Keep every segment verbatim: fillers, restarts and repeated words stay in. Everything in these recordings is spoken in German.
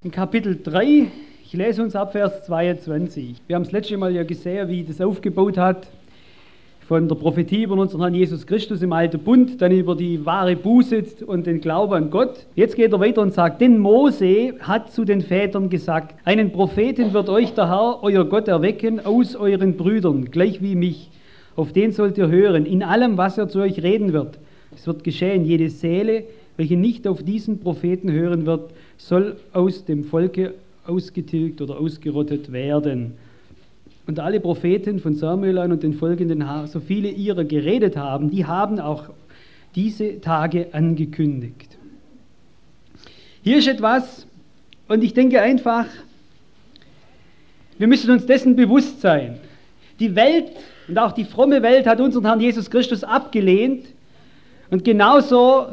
In Kapitel drei, ich lese uns ab Vers zweiundzwanzig. Wir haben das letzte Mal ja gesehen, wie das aufgebaut hat, von der Prophetie über unseren Herrn Jesus Christus im Alten Bund, dann über die wahre Buße und den Glauben an Gott. Jetzt geht er weiter und sagt, denn Mose hat zu den Vätern gesagt, einen Propheten wird euch der Herr, euer Gott, erwecken aus euren Brüdern, gleich wie mich. Auf den sollt ihr hören, in allem, was er zu euch reden wird. Es wird geschehen, jede Seele, welche nicht auf diesen Propheten hören wird, soll aus dem Volke ausgetilgt oder ausgerottet werden. Und alle Propheten von Samuel an und den folgenden, so viele ihrer geredet haben, die haben auch diese Tage angekündigt. Hier ist etwas, und ich denke einfach, wir müssen uns dessen bewusst sein. Die Welt und auch die fromme Welt hat unseren Herrn Jesus Christus abgelehnt und genauso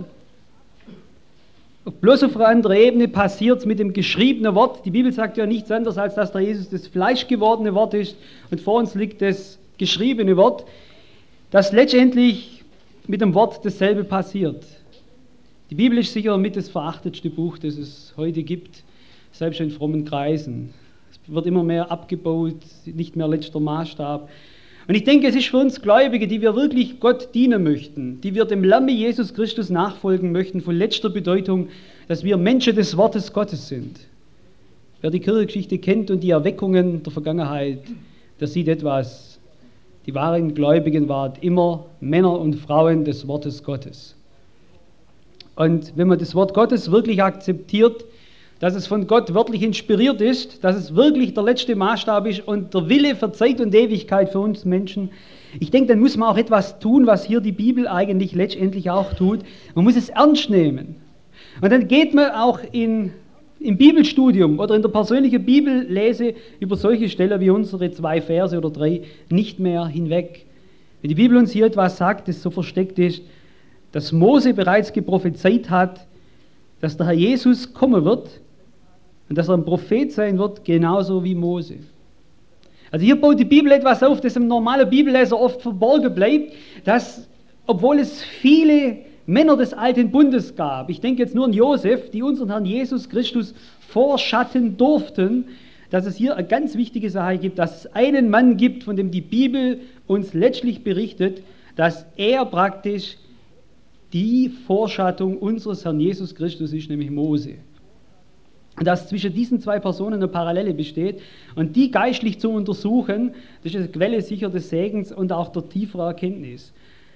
bloß auf einer anderen Ebene passiert es mit dem geschriebenen Wort. Die Bibel sagt ja nichts anderes, als dass der Jesus das fleischgewordene Wort ist und vor uns liegt das geschriebene Wort, dass letztendlich mit dem Wort dasselbe passiert. Die Bibel ist sicher mit das verachtetste Buch, das es heute gibt, selbst in frommen Kreisen. Es wird immer mehr abgebaut, nicht mehr letzter Maßstab. Und ich denke, es ist für uns Gläubige, die wir wirklich Gott dienen möchten, die wir dem Lamme Jesus Christus nachfolgen möchten, von letzter Bedeutung, dass wir Menschen des Wortes Gottes sind. Wer die Kirchengeschichte kennt und die Erweckungen der Vergangenheit, der sieht etwas. Die wahren Gläubigen waren immer Männer und Frauen des Wortes Gottes. Und wenn man das Wort Gottes wirklich akzeptiert, dass es von Gott wörtlich inspiriert ist, dass es wirklich der letzte Maßstab ist und der Wille für Zeit und Ewigkeit für uns Menschen. Ich denke, dann muss man auch etwas tun, was hier die Bibel eigentlich letztendlich auch tut. Man muss es ernst nehmen. Und dann geht man auch in, im Bibelstudium oder in der persönlichen Bibellese über solche Stellen wie unsere zwei Verse oder drei nicht mehr hinweg. Wenn die Bibel uns hier etwas sagt, das so versteckt ist, dass Mose bereits geprophezeit hat, dass der Herr Jesus kommen wird, und dass er ein Prophet sein wird, genauso wie Mose. Also hier baut die Bibel etwas auf, das dem normalen Bibelleser oft verborgen bleibt, dass, obwohl es viele Männer des Alten Bundes gab, ich denke jetzt nur an Josef, die unseren Herrn Jesus Christus vorschatten durften, dass es hier eine ganz wichtige Sache gibt, dass es einen Mann gibt, von dem die Bibel uns letztlich berichtet, dass er praktisch die Vorschattung unseres Herrn Jesus Christus ist, nämlich Mose. Dass zwischen diesen zwei Personen eine Parallele besteht und die geistlich zu untersuchen, das ist eine Quelle sicher des Segens und auch der tieferen Erkenntnis.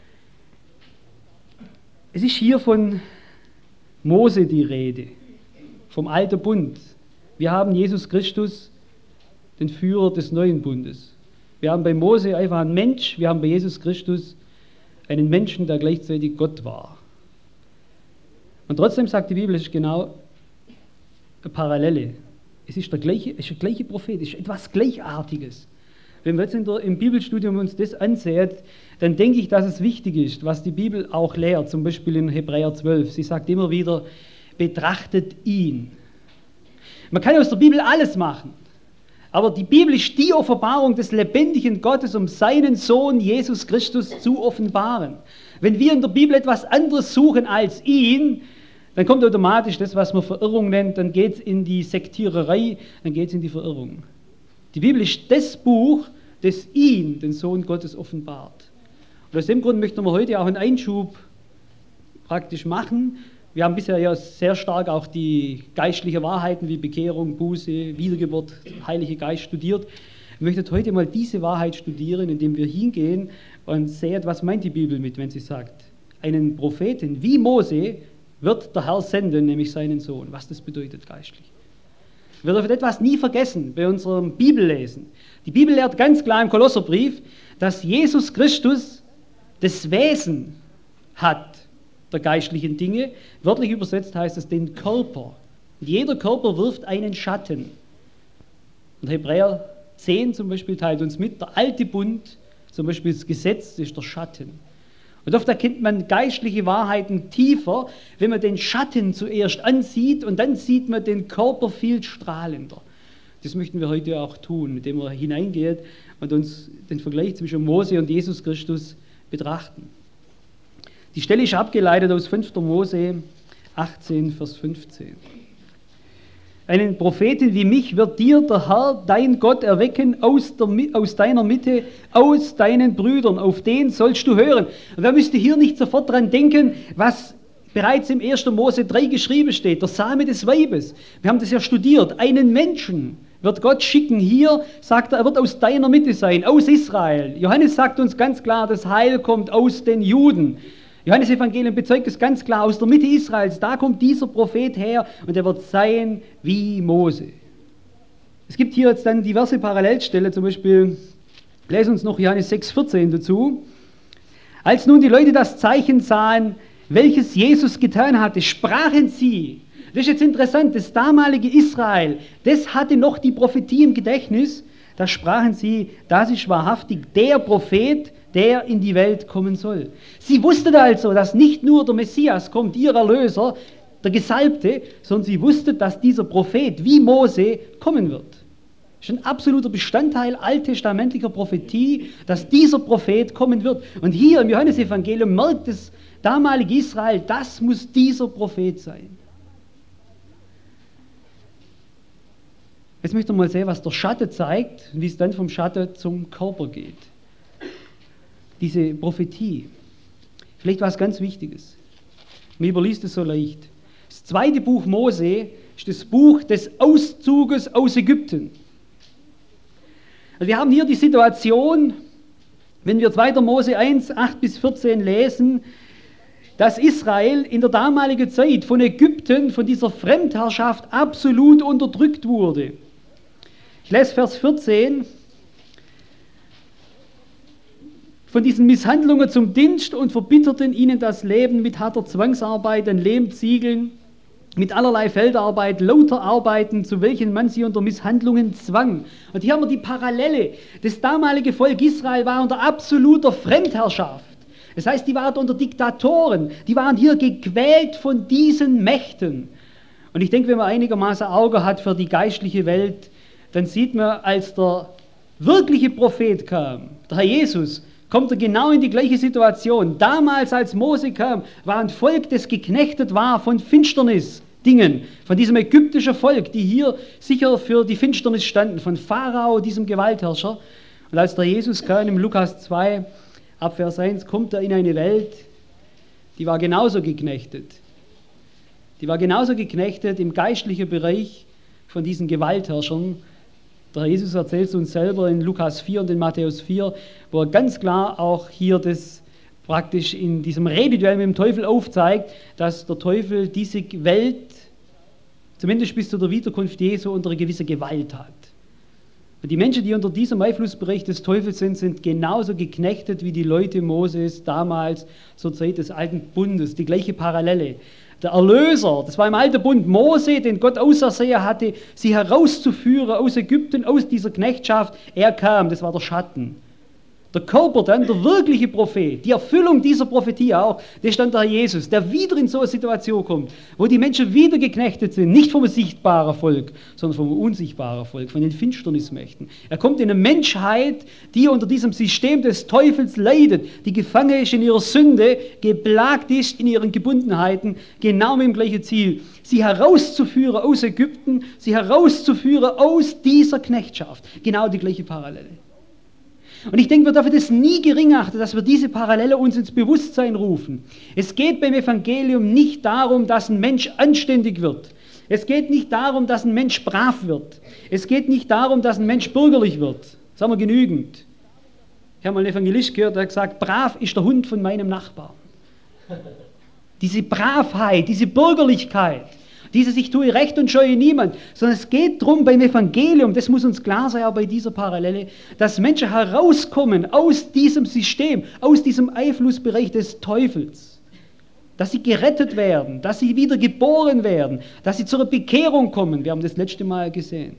Es ist hier von Mose die Rede, vom Alten Bund. Wir haben Jesus Christus, den Führer des neuen Bundes. Wir haben bei Mose einfach einen Mensch, wir haben bei Jesus Christus einen Menschen, der gleichzeitig Gott war. Und trotzdem sagt die Bibel, es ist genau eine Parallele. Es ist der gleiche, es ist der gleiche Prophet, es ist etwas Gleichartiges. Wenn wir jetzt in der, im Bibelstudium uns das ansehen, dann denke ich, dass es wichtig ist, was die Bibel auch lehrt, zum Beispiel in Hebräer zwölf. Sie sagt immer wieder, betrachtet ihn. Man kann aus der Bibel alles machen, aber die Bibel ist die Offenbarung des lebendigen Gottes, um seinen Sohn Jesus Christus zu offenbaren. Wenn wir in der Bibel etwas anderes suchen als ihn, dann kommt automatisch das, was man Verirrung nennt, dann geht es in die Sektiererei, dann geht es in die Verirrung. Die Bibel ist das Buch, das ihn, den Sohn Gottes, offenbart. Und aus dem Grund möchten wir heute auch einen Einschub praktisch machen. Wir haben bisher ja sehr stark auch die geistlichen Wahrheiten wie Bekehrung, Buße, Wiedergeburt, Heilige Geist studiert. Wir möchten heute mal diese Wahrheit studieren, indem wir hingehen und sehen, was meint die Bibel mit, wenn sie sagt, einen Propheten wie Mose wird der Herr senden, nämlich seinen Sohn. Was das bedeutet geistlich. Wir dürfen etwas nie vergessen bei unserem Bibellesen. Die Bibel lehrt ganz klar im Kolosserbrief, dass Jesus Christus das Wesen hat der geistlichen Dinge. Wörtlich übersetzt heißt es den Körper. Und jeder Körper wirft einen Schatten. Und Hebräer zehn zum Beispiel teilt uns mit, der alte Bund, zum Beispiel das Gesetz, ist der Schatten. Und oft erkennt man geistliche Wahrheiten tiefer, wenn man den Schatten zuerst ansieht und dann sieht man den Körper viel strahlender. Das möchten wir heute auch tun, indem wir hineingehen und uns den Vergleich zwischen Mose und Jesus Christus betrachten. Die Stelle ist abgeleitet aus fünfter Mose achtzehn, Vers fünfzehn. einen Propheten wie mich wird dir der Herr, dein Gott, erwecken aus, der, aus deiner Mitte, aus deinen Brüdern, auf den sollst du hören. Und da müsst ihr hier nicht sofort dran denken, was bereits im ersten Mose drei geschrieben steht, der Same des Weibes. Wir haben das ja studiert. Einen Menschen wird Gott schicken. Hier sagt er, er wird aus deiner Mitte sein, aus Israel. Johannes sagt uns ganz klar, das Heil kommt aus den Juden. Johannes Evangelium bezeugt es ganz klar, aus der Mitte Israels, da kommt dieser Prophet her und er wird sein wie Mose. Es gibt hier jetzt dann diverse Parallelstellen, zum Beispiel, lesen uns noch Johannes sechs vierzehn dazu. Als nun die Leute das Zeichen sahen, welches Jesus getan hatte, sprachen sie, das ist jetzt interessant, das damalige Israel, das hatte noch die Prophetie im Gedächtnis, da sprachen sie, das ist wahrhaftig der Prophet, der in die Welt kommen soll. Sie wussten also, dass nicht nur der Messias kommt, ihr Erlöser, der Gesalbte, sondern sie wussten, dass dieser Prophet wie Mose kommen wird. Das ist ein absoluter Bestandteil alttestamentlicher Prophetie, dass dieser Prophet kommen wird. Und hier im Johannesevangelium merkt das damalige Israel, das muss dieser Prophet sein. Jetzt möchte ich mal sehen, was der Schatten zeigt und wie es dann vom Schatten zum Körper geht. Diese Prophetie. Vielleicht was ganz Wichtiges. Man überliest es so leicht. Das zweite Buch Mose ist das Buch des Auszuges aus Ägypten. Also wir haben hier die Situation, wenn wir zweiter Mose eins, acht bis vierzehn lesen, dass Israel in der damaligen Zeit von Ägypten, von dieser Fremdherrschaft absolut unterdrückt wurde. Ich lese Vers vierzehn. Von diesen Misshandlungen zum Dienst und verbitterten ihnen das Leben mit harter Zwangsarbeit, an Lehmziegeln, mit allerlei Feldarbeit, lauter Arbeiten, zu welchen man sie unter Misshandlungen zwang. Und hier haben wir die Parallele. Das damalige Volk Israel war unter absoluter Fremdherrschaft. Das heißt, die waren unter Diktatoren, die waren hier gequält von diesen Mächten. Und ich denke, wenn man einigermaßen Auge hat für die geistliche Welt, dann sieht man, als der wirkliche Prophet kam, der Herr Jesus, kommt er genau in die gleiche Situation. Damals, als Mose kam, war ein Volk, das geknechtet war von Finsternisdingen, von diesem ägyptischen Volk, die hier sicher für die Finsternis standen, von Pharao, diesem Gewaltherrscher. Und als der Jesus kam, im Lukas zwei, ab Vers eins, kommt er in eine Welt, die war genauso geknechtet. Die war genauso geknechtet im geistlichen Bereich von diesen Gewaltherrschern. Der Jesus erzählt es uns selber in Lukas vier und in Matthäus vier, wo er ganz klar auch hier das praktisch in diesem Rededuell mit dem Teufel aufzeigt, dass der Teufel diese Welt, zumindest bis zu der Wiederkunft Jesu, unter eine gewisse Gewalt hat. Und die Menschen, die unter diesem Einflussbereich des Teufels sind, sind genauso geknechtet wie die Leute Moses damals zur Zeit des Alten Bundes, die gleiche Parallele. Der Erlöser, das war im Alten Bund Mose, den Gott ausersehen hatte, sie herauszuführen aus Ägypten, aus dieser Knechtschaft. Er kam, das war der Schatten. Der Körper dann, der wirkliche Prophet, die Erfüllung dieser Prophetie auch, der stand der Herr Jesus, der wieder in so eine Situation kommt, wo die Menschen wieder geknechtet sind, nicht vom sichtbaren Volk, sondern vom unsichtbaren Volk, von den Finsternismächten. Er kommt in eine Menschheit, die unter diesem System des Teufels leidet, die gefangen ist in ihrer Sünde, geplagt ist in ihren Gebundenheiten, genau mit dem gleichen Ziel, sie herauszuführen aus Ägypten, sie herauszuführen aus dieser Knechtschaft. Genau die gleiche Parallele. Und ich denke, wir dürfen das nie gering achten, dass wir diese Parallele uns ins Bewusstsein rufen. Es geht beim Evangelium nicht darum, dass ein Mensch anständig wird. Es geht nicht darum, dass ein Mensch brav wird. Es geht nicht darum, dass ein Mensch bürgerlich wird. Das haben wir genügend. Ich habe mal einen Evangelist gehört, der hat gesagt, brav ist der Hund von meinem Nachbarn. Diese Bravheit, diese Bürgerlichkeit, dieses ich tue Recht und scheue niemand, sondern es geht darum beim Evangelium, das muss uns klar sein, auch bei dieser Parallele, dass Menschen herauskommen aus diesem System, aus diesem Einflussbereich des Teufels, dass sie gerettet werden, dass sie wieder geboren werden, dass sie zur Bekehrung kommen. Wir haben das letzte Mal gesehen.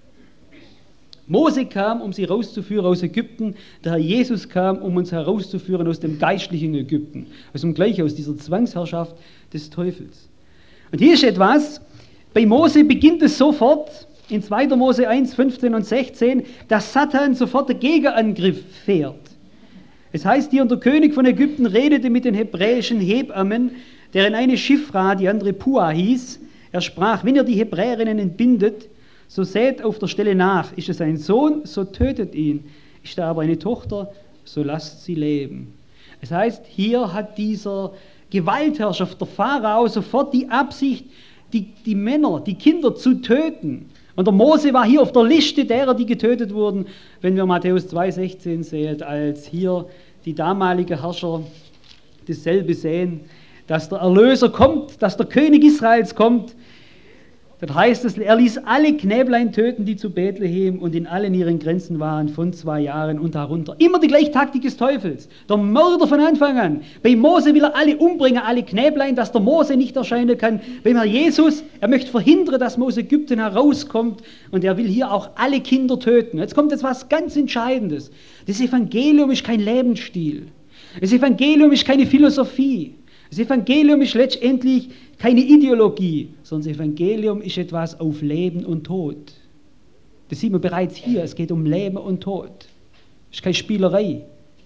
Mose kam, um sie herauszuführen aus Ägypten, der Herr Jesus kam, um uns herauszuführen aus dem geistlichen Ägypten, aus dem Gleichen, aus dieser Zwangsherrschaft des Teufels. Und hier ist etwas, bei Mose beginnt es sofort, in zweiter Mose eins, fünfzehn und sechzehn, dass Satan sofort den Gegenangriff fährt. Es heißt hier, und der König von Ägypten redete mit den hebräischen Hebammen, deren eine Schifra, die andere Pua hieß, Er sprach, wenn ihr die Hebräerinnen entbindet, so seht auf der Stelle nach. Ist es ein Sohn, so tötet ihn. Ist er aber eine Tochter, so lasst sie leben. Das heißt, hier hat dieser Gewaltherrscher, der Pharao, sofort die Absicht, die, die Männer, die Kinder zu töten. Und der Mose war hier auf der Liste derer, die getötet wurden, wenn wir Matthäus zwei sechzehn sehen, als hier die damalige Herrscher dasselbe sehen, dass der Erlöser kommt, dass der König Israels kommt. Das heißt es, er ließ alle Knäblein töten, die zu Bethlehem und in allen ihren Grenzen waren, von zwei Jahren und darunter. Immer die gleiche Taktik des Teufels. Der Mörder von Anfang an. Bei Mose will er alle umbringen, alle Knäblein, dass der Mose nicht erscheinen kann. Beim Herrn Jesus, er möchte verhindern, dass man aus Ägypten herauskommt und er will hier auch alle Kinder töten. Jetzt kommt jetzt was ganz Entscheidendes. Das Evangelium ist kein Lebensstil. Das Evangelium ist keine Philosophie. Das Evangelium ist letztendlich keine Ideologie, sondern das Evangelium ist etwas auf Leben und Tod. Das sieht man bereits hier, es geht um Leben und Tod. Das ist keine Spielerei.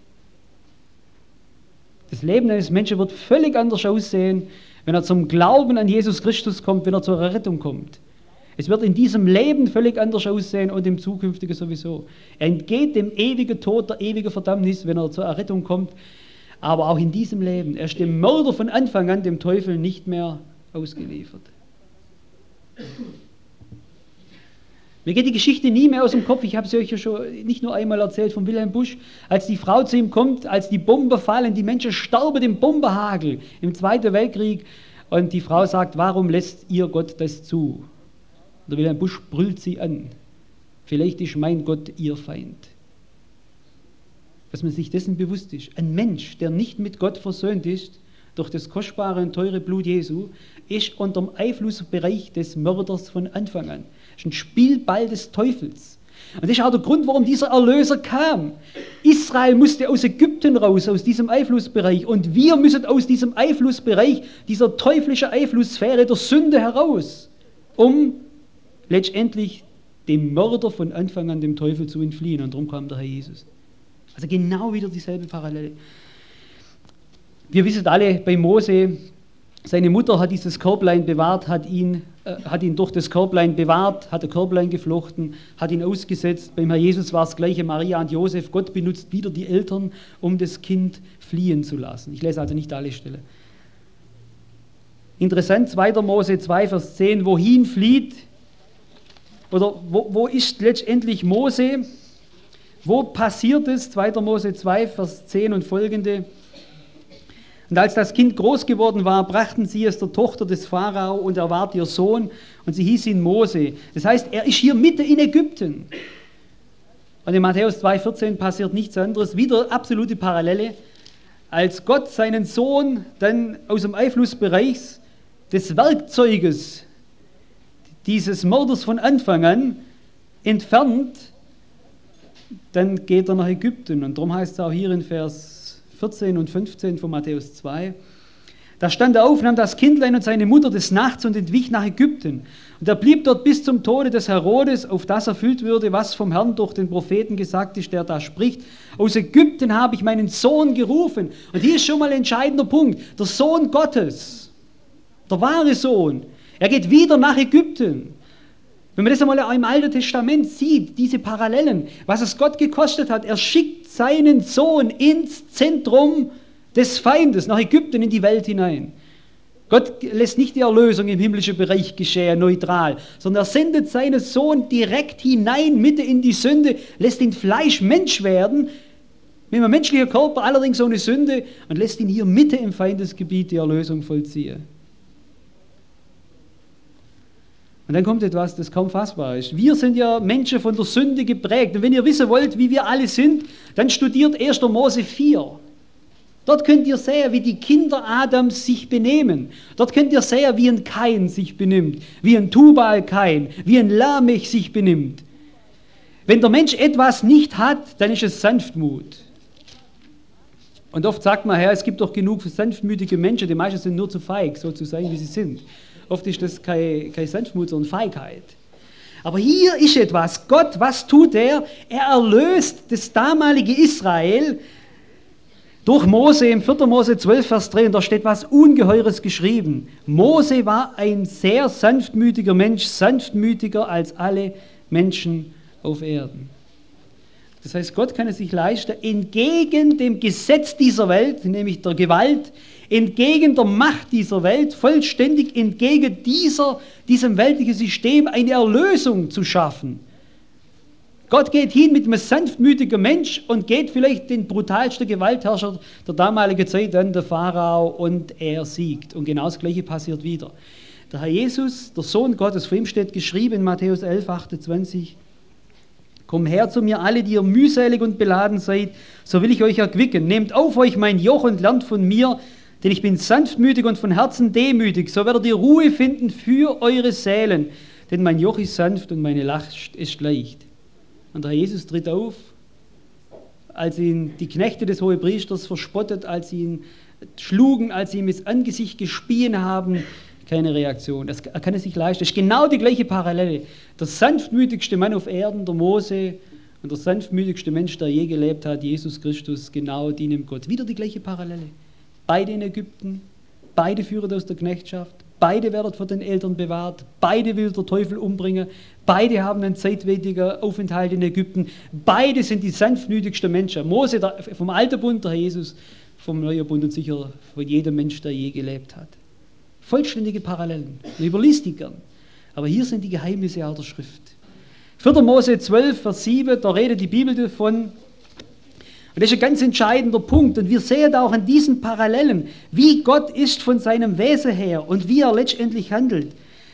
Das Leben eines Menschen wird völlig anders aussehen, wenn er zum Glauben an Jesus Christus kommt, wenn er zur Errettung kommt. Es wird in diesem Leben völlig anders aussehen und im zukünftigen sowieso. Er entgeht dem ewigen Tod, der ewigen Verdammnis, wenn er zur Errettung kommt. Aber auch in diesem Leben, er ist dem Mörder von Anfang an, dem Teufel, nicht mehr ausgeliefert. Mir geht die Geschichte nie mehr aus dem Kopf. Ich habe sie euch ja schon nicht nur einmal erzählt von Wilhelm Busch, als die Frau zu ihm kommt, als die Bomben fallen, die Menschen sterben im Bombenhagel im Zweiten Weltkrieg und die Frau sagt, warum lässt ihr Gott das zu? Und der Wilhelm Busch brüllt sie an. Vielleicht ist mein Gott ihr Feind. Dass man sich dessen bewusst ist. Ein Mensch, der nicht mit Gott versöhnt ist, durch das kostbare und teure Blut Jesu, ist unter dem Einflussbereich des Mörders von Anfang an. Das ist ein Spielball des Teufels. Und das ist auch der Grund, warum dieser Erlöser kam. Israel musste aus Ägypten raus, aus diesem Einflussbereich. Und wir müssen aus diesem Einflussbereich, dieser teuflischen Einflusssphäre der Sünde heraus, um letztendlich dem Mörder von Anfang an, dem Teufel, zu entfliehen. Und darum kam der Herr Jesus. Also genau wieder dieselbe Parallele. Wir wissen alle, bei Mose, seine Mutter hat dieses Körblein bewahrt, hat ihn, äh, hat ihn durch das Körblein bewahrt, hat ein Körblein geflochten, hat ihn ausgesetzt. Beim Herrn Jesus war es das Gleiche, Maria und Josef. Gott benutzt wieder die Eltern, um das Kind fliehen zu lassen. Ich lese also nicht alle Stellen. Interessant, zweiter Mose zwei, Vers zehn, wohin flieht, oder wo, wo ist letztendlich Mose? Wo passiert es? zweiter Mose zwei, Vers zehn und folgende. Und als das Kind groß geworden war, brachten sie es der Tochter des Pharao und er ward ihr Sohn und sie hieß ihn Mose. Das heißt, er ist hier mitten in Ägypten. Und in Matthäus zwei, vierzehn passiert nichts anderes, wieder absolute Parallele. Als Gott seinen Sohn dann aus dem Einflussbereich des Werkzeuges dieses Mörders von Anfang an entfernt, dann geht er nach Ägypten. Und darum heißt es auch hier in Vers vierzehn und fünfzehn von Matthäus zwei, da stand er auf, nahm das Kindlein und seine Mutter des Nachts und entwich nach Ägypten. Und er blieb dort bis zum Tode des Herodes, auf das erfüllt würde, was vom Herrn durch den Propheten gesagt ist, der da spricht. Aus Ägypten habe ich meinen Sohn gerufen. Und hier ist schon mal ein entscheidender Punkt. Der Sohn Gottes, der wahre Sohn, er geht wieder nach Ägypten. Wenn man das einmal im Alten Testament sieht, diese Parallelen, was es Gott gekostet hat, er schickt seinen Sohn ins Zentrum des Feindes, nach Ägypten, in die Welt hinein. Gott lässt nicht die Erlösung im himmlischen Bereich geschehen, neutral, sondern er sendet seinen Sohn direkt hinein, mitten in die Sünde, lässt ihn Fleisch Mensch werden, mit einem menschlichen Körper, allerdings ohne Sünde, und lässt ihn hier mitten im Feindesgebiet die Erlösung vollziehen. Und dann kommt etwas, das kaum fassbar ist. Wir sind ja Menschen von der Sünde geprägt. Und wenn ihr wissen wollt, wie wir alle sind, dann studiert erster Mose vier. Dort könnt ihr sehen, wie die Kinder Adams sich benehmen. Dort könnt ihr sehen, wie ein Kain sich benimmt, wie ein Tubal-Kain, wie ein Lamech sich benimmt. Wenn der Mensch etwas nicht hat, dann ist es Sanftmut. Und oft sagt man, ja, es gibt doch genug sanftmütige Menschen, die meisten sind nur zu feig, so zu sein, wie sie sind. Oft ist das keine, keine Sanftmut, sondern Feigheit. Aber hier ist etwas. Gott, was tut er? Er erlöst das damalige Israel Durch Mose im vierten Mose zwölf, Vers drei, und da steht was Ungeheures geschrieben. Mose war ein sehr sanftmütiger Mensch, sanftmütiger als alle Menschen auf Erden. Das heißt, Gott kann es sich leisten, entgegen dem Gesetz dieser Welt, nämlich der Gewalt, entgegen der Macht dieser Welt, vollständig entgegen dieser, diesem weltlichen System eine Erlösung zu schaffen. Gott geht hin mit einem sanftmütigen Mensch und geht vielleicht den brutalsten Gewaltherrscher der damaligen Zeit an, der Pharao, und er siegt. Und genau das Gleiche passiert wieder. Der Herr Jesus, der Sohn Gottes, vor ihm steht geschrieben in Matthäus elf, achtundzwanzig, Komm her zu mir, alle, die ihr mühselig und beladen seid, so will ich euch erquicken. Nehmt auf euch mein Joch und lernt von mir, denn ich bin sanftmütig und von Herzen demütig. So werdet ihr Ruhe finden für eure Seelen, denn mein Joch ist sanft und meine Last ist leicht. Und der Herr Jesus tritt auf, als ihn die Knechte des Hohepriesters verspottet, als sie ihn schlugen, als sie ihm ins Angesicht gespien haben. Keine Reaktion. Das, er kann es sich leisten. Das ist genau die gleiche Parallele. Der sanftmütigste Mann auf Erden, der Mose, und der sanftmütigste Mensch, der je gelebt hat, Jesus Christus, genau die nimmt Gott. Wieder die gleiche Parallele. Beide in Ägypten, beide führen aus der Knechtschaft, beide werden von den Eltern bewahrt, beide will der Teufel umbringen, beide haben einen zeitweitigen Aufenthalt in Ägypten, beide sind die sanftmütigsten Menschen. Mose der, vom Alten Bund, der Jesus vom Neuen Bund und sicher von jedem Mensch, der je gelebt hat. Vollständige Parallelen. Man überliest die gern. Aber hier sind die Geheimnisse auch der Schrift. vierter Mose zwölf, Vers sieben, da redet die Bibel davon. Und das ist ein ganz entscheidender Punkt. Und wir sehen auch an diesen Parallelen, wie Gott ist von seinem Wesen her und wie er letztendlich handelt.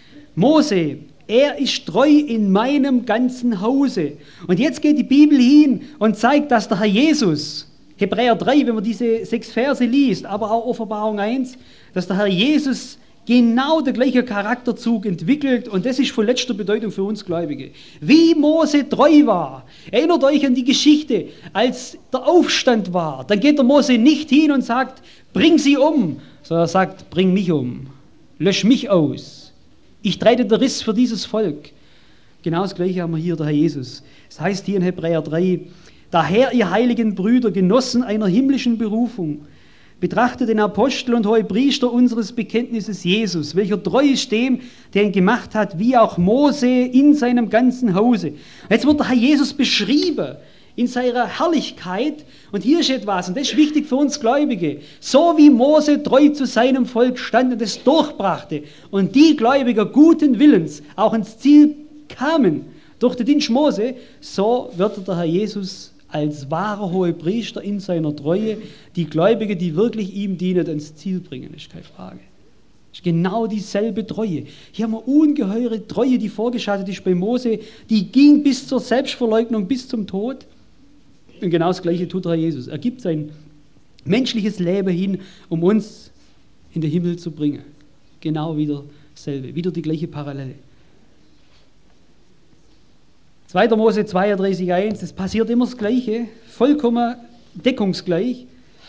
Mose, er ist treu in meinem ganzen Hause. Und jetzt geht die Bibel hin und zeigt, dass der Herr Jesus, Hebräer drei, wenn man diese sechs Verse liest, aber auch Offenbarung eins, dass der Herr Jesus genau der gleiche Charakterzug entwickelt, und das ist von letzter Bedeutung für uns Gläubige. Wie Mose treu war. Erinnert euch an die Geschichte, als der Aufstand war. Dann geht der Mose nicht hin und sagt, bring sie um, sondern er sagt, bring mich um, lösch mich aus. Ich trete der Riss für dieses Volk. Genau das Gleiche haben wir hier, der Herr Jesus. Das heißt hier in Hebräer drei, daher, ihr heiligen Brüder, Genossen einer himmlischen Berufung, betrachtet den Apostel und Hohepriester unseres Bekenntnisses Jesus, welcher treu ist dem, der ihn gemacht hat, wie auch Mose in seinem ganzen Hause. Jetzt wird der Herr Jesus beschrieben in seiner Herrlichkeit, und hier ist etwas, und das ist wichtig für uns Gläubige, so wie Mose treu zu seinem Volk stand und es durchbrachte und die Gläubiger guten Willens auch ins Ziel kamen durch den Dienst Mose, so wird der Herr Jesus als wahrer Hohepriester in seiner Treue die Gläubigen, die wirklich ihm dienen, ans Ziel bringen, ist keine Frage. Ist genau dieselbe Treue. Hier haben wir ungeheure Treue, die vorgeschaltet ist bei Mose, die ging bis zur Selbstverleugnung, bis zum Tod. Und genau das Gleiche tut der Herr Jesus. Er gibt sein menschliches Leben hin, um uns in den Himmel zu bringen. Genau wieder dasselbe, wieder die gleiche Parallele. zweiter Mose zweiunddreißig, eins, es passiert immer das Gleiche, vollkommen deckungsgleich.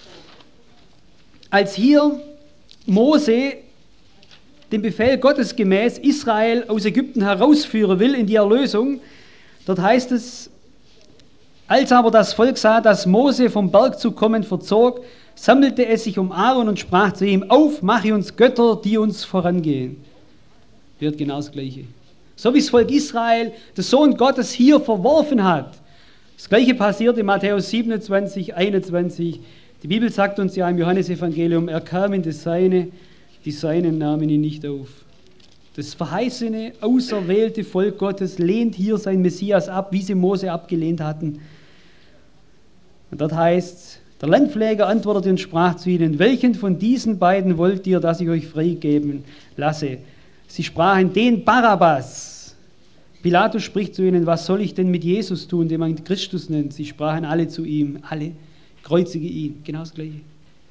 Als hier Mose den Befehl Gottes gemäß Israel aus Ägypten herausführen will in die Erlösung, dort heißt es, als aber das Volk sah, dass Mose vom Berg zu kommen verzog, sammelte es sich um Aaron und sprach zu ihm, auf, mache uns Götter, die uns vorangehen. Wird genau das Gleiche. So wie das Volk Israel den Sohn Gottes hier verworfen hat. Das Gleiche passiert in Matthäus siebenundzwanzig, einundzwanzig. Die Bibel sagt uns ja im Johannesevangelium, er kam in das Seine, die Seinen nahmen ihn nicht auf. Das verheißene, auserwählte Volk Gottes lehnt hier sein Messias ab, wie sie Mose abgelehnt hatten. Und dort heißt es, der Landpfleger antwortete und sprach zu ihnen, welchen von diesen beiden wollt ihr, dass ich euch freigeben lasse? Sie sprachen, den Barabbas. Pilatus spricht zu ihnen, was soll ich denn mit Jesus tun, den man Christus nennt? Sie sprachen alle zu ihm, alle, kreuzige ihn. Genau das Gleiche.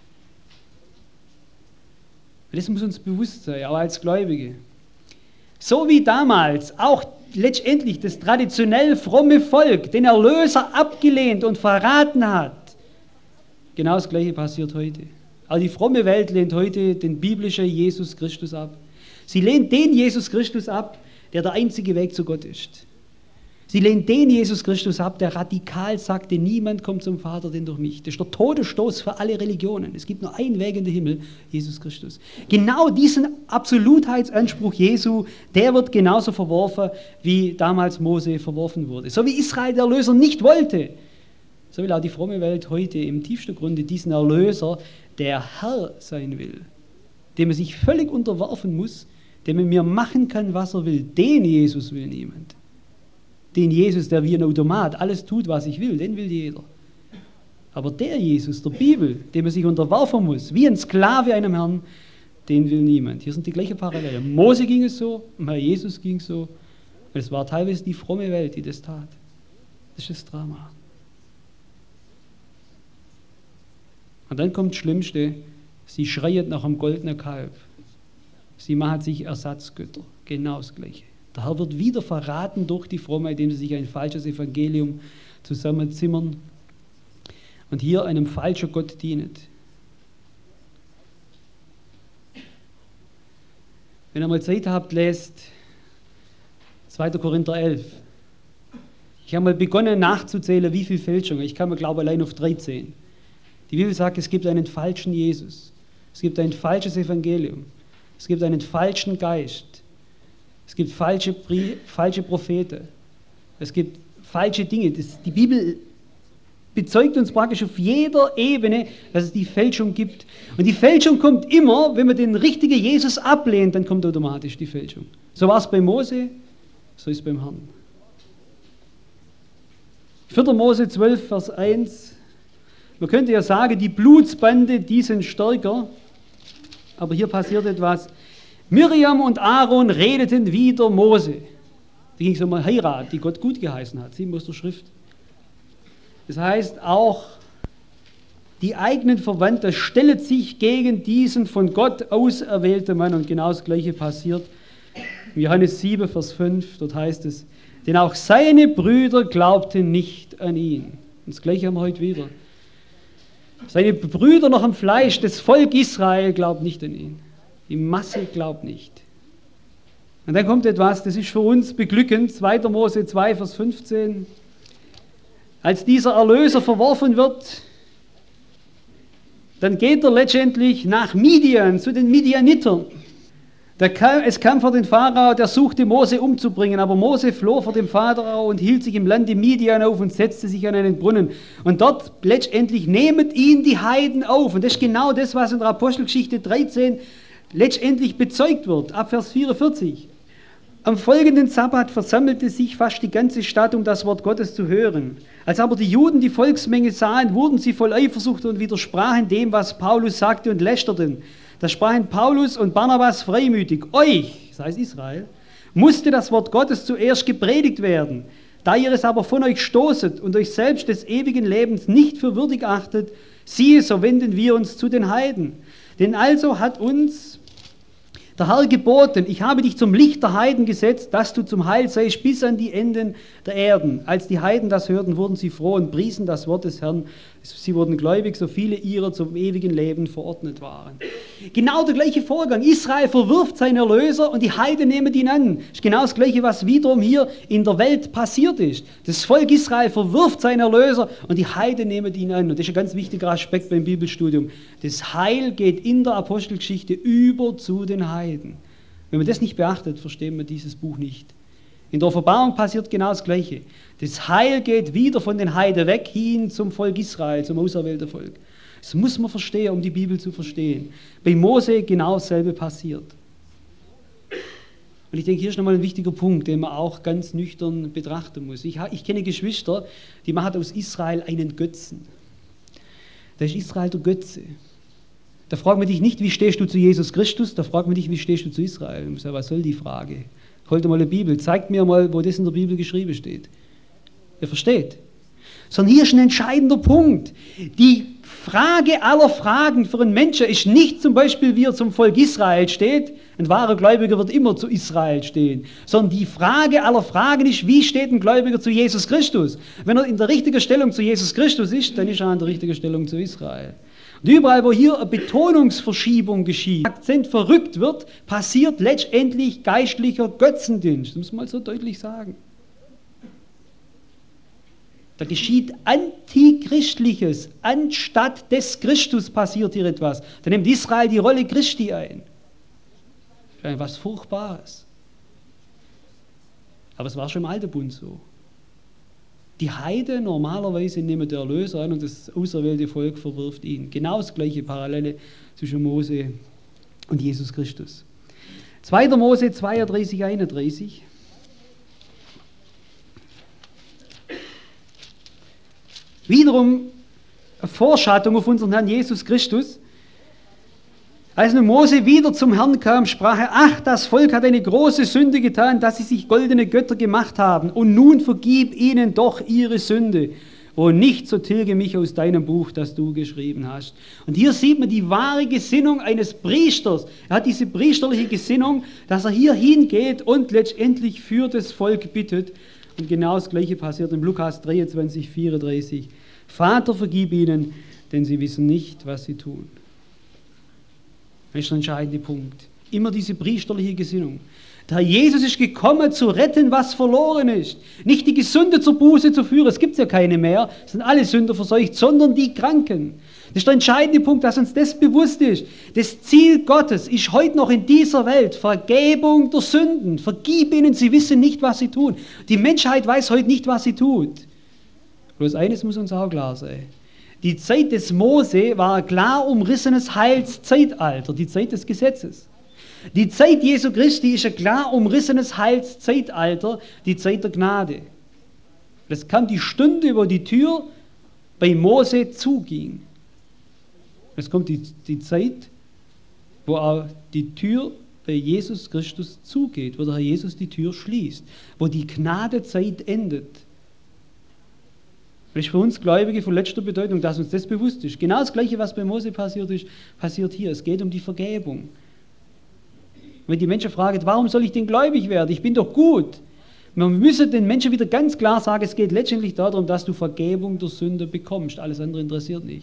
Das muss uns bewusst sein, auch als Gläubige. So wie damals auch letztendlich das traditionell fromme Volk den Erlöser abgelehnt und verraten hat. Genau das Gleiche passiert heute. Auch die fromme Welt lehnt heute den biblischen Jesus Christus ab. Sie lehnt den Jesus Christus ab, der der einzige Weg zu Gott ist. Sie lehnen den Jesus Christus ab, der radikal sagte, niemand kommt zum Vater denn durch mich. Das ist der Todesstoß für alle Religionen. Es gibt nur einen Weg in den Himmel, Jesus Christus. Genau diesen Absolutheitsanspruch Jesu, der wird genauso verworfen, wie damals Mose verworfen wurde. So wie Israel der Erlöser nicht wollte, so will auch die fromme Welt heute im tiefsten Grunde diesen Erlöser, der Herr sein will, dem er sich völlig unterwerfen muss, dem er mir machen kann, was er will. Den Jesus will niemand. Den Jesus, der wie ein Automat alles tut, was ich will, den will jeder. Aber der Jesus, der Bibel, dem er sich unterwerfen muss, wie ein Sklave einem Herrn, den will niemand. Hier sind die gleichen Parallelen. Mose ging es so, und Herr Jesus ging es so. Und es war teilweise die fromme Welt, die das tat. Das ist das Drama. Und dann kommt das Schlimmste, sie schreien nach einem goldenen Kalb. Sie machen sich Ersatzgötter. Genau das Gleiche. Der Herr wird wieder verraten durch die Frommheit, indem sie sich ein falsches Evangelium zusammenzimmern und hier einem falschen Gott dienen. Wenn ihr mal Zeit habt, lest zweiter Korinther elf. Ich habe mal begonnen nachzuzählen, wie viele Fälschungen. Ich kam, glaube allein auf dreizehn. Die Bibel sagt, es gibt einen falschen Jesus. Es gibt ein falsches Evangelium. Es gibt einen falschen Geist. Es gibt falsche, falsche Propheten. Es gibt falsche Dinge. Das, die Bibel bezeugt uns praktisch auf jeder Ebene, dass es die Fälschung gibt. Und die Fälschung kommt immer, wenn man den richtigen Jesus ablehnt, dann kommt automatisch die Fälschung. So war es bei Mose, so ist es beim Herrn. vierter Mose zwölf, Vers eins. Man könnte ja sagen, die Blutsbande, die sind stärker. Aber hier passiert etwas. Miriam und Aaron redeten wider Mose. Da ging es um eine Heirat, die Gott gut geheißen hat. Sieben aus der Schrift. Das heißt, auch die eigenen Verwandten stellen sich gegen diesen von Gott auserwählten Mann. Und genau das Gleiche passiert. In Johannes sieben, Vers fünf, dort heißt es, denn auch seine Brüder glaubten nicht an ihn. Und das Gleiche haben wir heute wieder. Seine Brüder noch am Fleisch, das Volk Israel glaubt nicht an ihn. Die Masse glaubt nicht. Und dann kommt etwas, das ist für uns beglückend, zweiter Mose zwei, Vers fünfzehn. Als dieser Erlöser verworfen wird, dann geht er letztendlich nach Midian, zu den Midianitern. Kam, es kam vor den Pharao, der suchte Mose umzubringen, aber Mose floh vor dem Pharao und hielt sich im Lande Midian auf und setzte sich an einen Brunnen. Und dort letztendlich nehmen ihn die Heiden auf. Und das ist genau das, was in der Apostelgeschichte dreizehn letztendlich bezeugt wird, ab Vers vierundvierzig. Am folgenden Sabbat versammelte sich fast die ganze Stadt, um das Wort Gottes zu hören. Als aber die Juden die Volksmenge sahen, wurden sie voll Eifersucht und widersprachen dem, was Paulus sagte, und lästerten. Da sprachen Paulus und Barnabas freimütig: Euch, das heißt Israel, musste das Wort Gottes zuerst gepredigt werden. Da ihr es aber von euch stoßet und euch selbst des ewigen Lebens nicht für würdig achtet, siehe, so wenden wir uns zu den Heiden. Denn also hat uns der Herr geboten: Ich habe dich zum Licht der Heiden gesetzt, dass du zum Heil seist bis an die Enden der Erden. Als die Heiden das hörten, wurden sie froh und priesen das Wort des Herrn. Sie wurden gläubig, so viele ihrer zum ewigen Leben verordnet waren. Genau der gleiche Vorgang. Israel verwirft seinen Erlöser und die Heiden nehmen ihn an. Das ist genau das Gleiche, was wiederum hier in der Welt passiert ist. Das Volk Israel verwirft seinen Erlöser und die Heiden nehmen ihn an. Und das ist ein ganz wichtiger Aspekt beim Bibelstudium. Das Heil geht in der Apostelgeschichte über zu den Heiden. Wenn man das nicht beachtet, versteht man dieses Buch nicht. In der Offenbarung passiert genau das Gleiche. Das Heil geht wieder von den Heiden weg hin zum Volk Israel, zum auserwählten Volk. Das muss man verstehen, um die Bibel zu verstehen. Bei Mose genau dasselbe passiert. Und ich denke, hier ist nochmal ein wichtiger Punkt, den man auch ganz nüchtern betrachten muss. Ich, ich kenne Geschwister, die machen aus Israel einen Götzen. Da ist Israel der Götze. Da fragt man dich nicht, wie stehst du zu Jesus Christus, da fragt man dich, wie stehst du zu Israel. Ich sage, was soll die Frage? Holt mal eine Bibel, zeigt mir mal, wo das in der Bibel geschrieben steht. Ihr versteht? Sondern hier ist ein entscheidender Punkt. Die Frage aller Fragen für einen Menschen ist nicht zum Beispiel, wie er zum Volk Israel steht. Ein wahrer Gläubiger wird immer zu Israel stehen. Sondern die Frage aller Fragen ist, wie steht ein Gläubiger zu Jesus Christus? Wenn er in der richtigen Stellung zu Jesus Christus ist, dann ist er in der richtigen Stellung zu Israel. Und überall, wo hier eine Betonungsverschiebung geschieht, Akzent verrückt wird, passiert letztendlich geistlicher Götzendienst. Das muss man mal so deutlich sagen. Da geschieht Antichristliches. Anstatt des Christus passiert hier etwas. Da nimmt Israel die Rolle Christi ein. Was Furchtbares. Aber es war schon im Alten Bund so. Die Heiden normalerweise nehmen den Erlöser an und das auserwählte Volk verwirft ihn. Genau das gleiche Parallele zwischen Mose und Jesus Christus. zweiter Mose zweiunddreißig, einunddreißig. Wiederum eine Vorschattung auf unseren Herrn Jesus Christus. Als nun Mose wieder zum Herrn kam, sprach er, ach, das Volk hat eine große Sünde getan, dass sie sich goldene Götter gemacht haben. Und nun vergib ihnen doch ihre Sünde. Und nicht, so tilge mich aus deinem Buch, das du geschrieben hast. Und hier sieht man die wahre Gesinnung eines Priesters. Er hat diese priesterliche Gesinnung, dass er hier hingeht und letztendlich für das Volk bittet. Und genau das Gleiche passiert in Lukas dreiundzwanzig, vierunddreißig. Vater, vergib ihnen, denn sie wissen nicht, was sie tun. Das ist der entscheidende Punkt. Immer diese priesterliche Gesinnung. Der Herr Jesus ist gekommen, zu retten, was verloren ist. Nicht die Gesunde zur Buße zu führen, es gibt ja keine mehr, es sind alle Sünder verseucht, sondern die Kranken. Das ist der entscheidende Punkt, dass uns das bewusst ist. Das Ziel Gottes ist heute noch in dieser Welt Vergebung der Sünden. Vergib ihnen, sie wissen nicht, was sie tun. Die Menschheit weiß heute nicht, was sie tut. Bloß eines muss uns auch klar sein. Die Zeit des Mose war ein klar umrissenes Heilszeitalter, die Zeit des Gesetzes. Die Zeit Jesu Christi ist ein klar umrissenes Heilszeitalter, die Zeit der Gnade. Das kam die Stunde, wo die Tür bei Mose zuging. Es kommt die, die Zeit, wo auch die Tür bei Jesus Christus zugeht, wo der Herr Jesus die Tür schließt, wo die Gnadezeit endet. Das ist für uns Gläubige von letzter Bedeutung, dass uns das bewusst ist. Genau das Gleiche, was bei Mose passiert ist, passiert hier. Es geht um die Vergebung. Wenn die Menschen fragen, warum soll ich denn gläubig werden? Ich bin doch gut. Man müsse den Menschen wieder ganz klar sagen, es geht letztendlich darum, dass du Vergebung der Sünde bekommst. Alles andere interessiert nicht.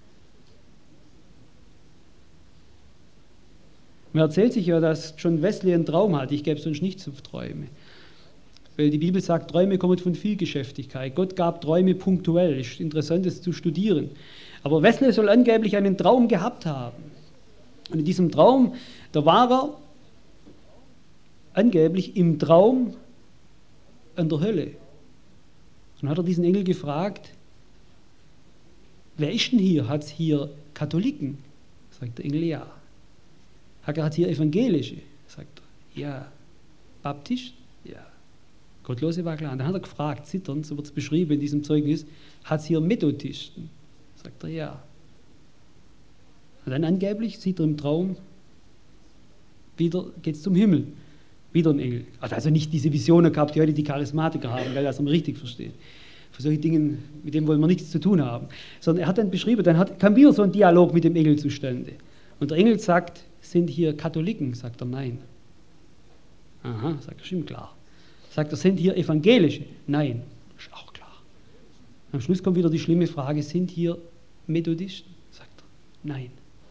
Man erzählt sich ja, dass John Wesley einen Traum hat. Ich gebe sonst nichts auf Träume. Weil die Bibel sagt, Träume kommen von Vielgeschäftigkeit. Gott gab Träume punktuell. Es ist interessant, das zu studieren. Aber Wesley soll angeblich einen Traum gehabt haben. Und in diesem Traum, da war er angeblich im Traum an der Hölle. Und hat er diesen Engel gefragt, wer ist denn hier? Hat es hier Katholiken? Sagt der Engel, ja. Hat er hier Evangelische? Sagt er, ja. Baptisten? Ja. Gottlose war klar. Und dann hat er gefragt, zitternd, so wird es beschrieben in diesem Zeugnis, hat es hier Methodisten? Sagt er, ja. Und dann angeblich sieht er im Traum, wieder geht es zum Himmel. Wieder ein Engel. Also nicht diese Visionen gehabt, die heute die Charismatiker haben, weil das man richtig versteht. Für solche Dinge, mit denen wollen wir nichts zu tun haben. Sondern er hat dann beschrieben, dann hat, kam wieder so ein Dialog mit dem Engel zustande. Und der Engel sagt, sind hier Katholiken? Sagt er, nein. Aha, sagt er, stimmt, klar. Sagt er, sind hier Evangelische? Nein, ist auch klar. Am Schluss kommt wieder die schlimme Frage, sind hier Methodisten? Sagt er, nein.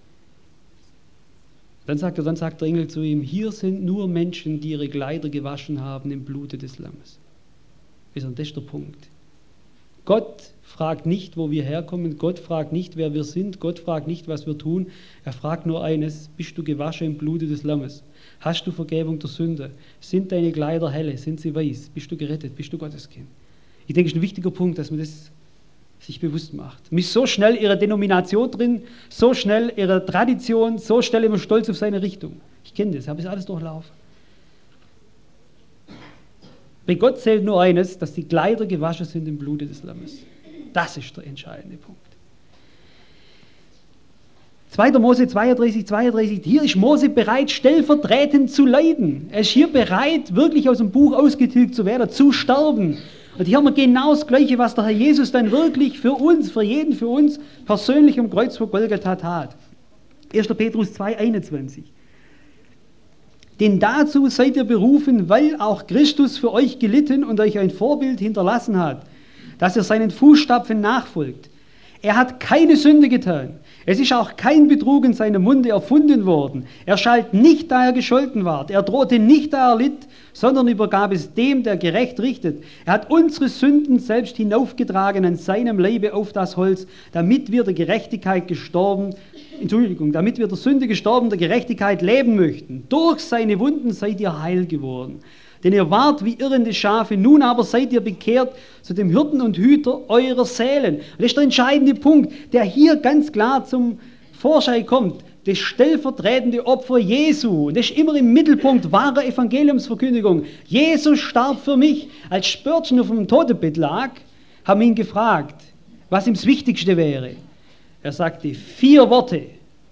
Dann sagt er, dann sagt der Engel zu ihm, hier sind nur Menschen, die ihre Kleider gewaschen haben im Blute des Lammes. Das ist der Punkt. Gott fragt nicht, wo wir herkommen, Gott fragt nicht, wer wir sind, Gott fragt nicht, was wir tun. Er fragt nur eines, bist du gewaschen im Blute des Lammes? Hast du Vergebung der Sünde? Sind deine Kleider helle? Sind sie weiß? Bist du gerettet? Bist du Gotteskind? Ich denke, es ist ein wichtiger Punkt, dass man das sich bewusst macht. Man ist so schnell ihre Denomination drin, so schnell ihre Tradition, so schnell immer stolz auf seine Richtung. Ich kenne das, habe es alles durchlaufen. Bei Gott zählt nur eines, dass die Kleider gewaschen sind im Blute des Lammes. Das ist der entscheidende Punkt. zweiter Mose zweiunddreißig, zweiunddreißig, hier ist Mose bereit, stellvertretend zu leiden. Er ist hier bereit, wirklich aus dem Buch ausgetilgt zu werden, zu sterben. Und hier haben wir genau das Gleiche, was der Herr Jesus dann wirklich für uns, für jeden, für uns persönlich am Kreuz vor Golgatha tat. erster Petrus zwei, einundzwanzig. Denn dazu seid ihr berufen, weil auch Christus für euch gelitten und euch ein Vorbild hinterlassen hat, dass ihr seinen Fußstapfen nachfolgt. Er hat keine Sünde getan. Es ist auch kein Betrug in seinem Munde erfunden worden. Er schalt nicht, da er gescholten ward. Er drohte nicht, da er litt, sondern übergab es dem, der gerecht richtet. Er hat unsere Sünden selbst hinaufgetragen an seinem Leibe auf das Holz, damit wir der Gerechtigkeit gestorben, Entschuldigung, damit wir der Sünde gestorben, der Gerechtigkeit leben möchten. Durch seine Wunden seid ihr heil geworden. Denn ihr wart wie irrende Schafe, nun aber seid ihr bekehrt zu dem Hirten und Hüter eurer Seelen. Und das ist der entscheidende Punkt, der hier ganz klar zum Vorschein kommt. Das stellvertretende Opfer Jesu. Und das ist immer im Mittelpunkt wahrer Evangeliumsverkündigung. Jesus starb für mich. Als Spörtchen auf dem Todesbett lag, haben ihn gefragt, was ihm das Wichtigste wäre. Er sagte vier Worte.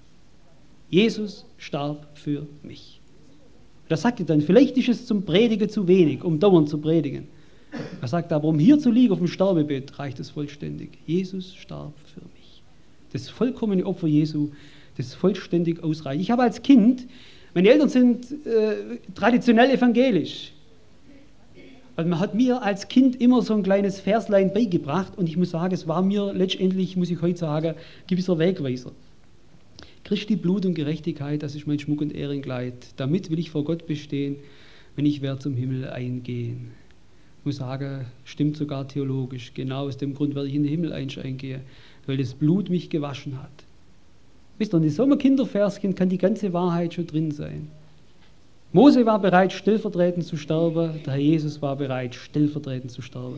Jesus starb für mich. Da sagt er dann, vielleicht ist es zum Predigen zu wenig, um dauernd zu predigen. Er sagt aber, um hier zu liegen auf dem Sterbebett, reicht es vollständig. Jesus starb für mich. Das vollkommene Opfer Jesu, das vollständig ausreicht. Ich habe als Kind, meine Eltern sind äh, traditionell evangelisch. Also man hat mir als Kind immer so ein kleines Verslein beigebracht und ich muss sagen, es war mir letztendlich, muss ich heute sagen, gewisser Wegweiser. Christi Blut und Gerechtigkeit, das ist mein Schmuck und Ehrenkleid. Damit will ich vor Gott bestehen, wenn ich werde zum Himmel eingehen. Ich muss sagen, stimmt sogar theologisch. Genau aus dem Grund werde ich in den Himmel eingehen, weil das Blut mich gewaschen hat. Wisst ihr, in so einem Kinderverschen kann die ganze Wahrheit schon drin sein. Mose war bereit, stellvertretend zu sterben, der Herr Jesus war bereit, stellvertretend zu sterben.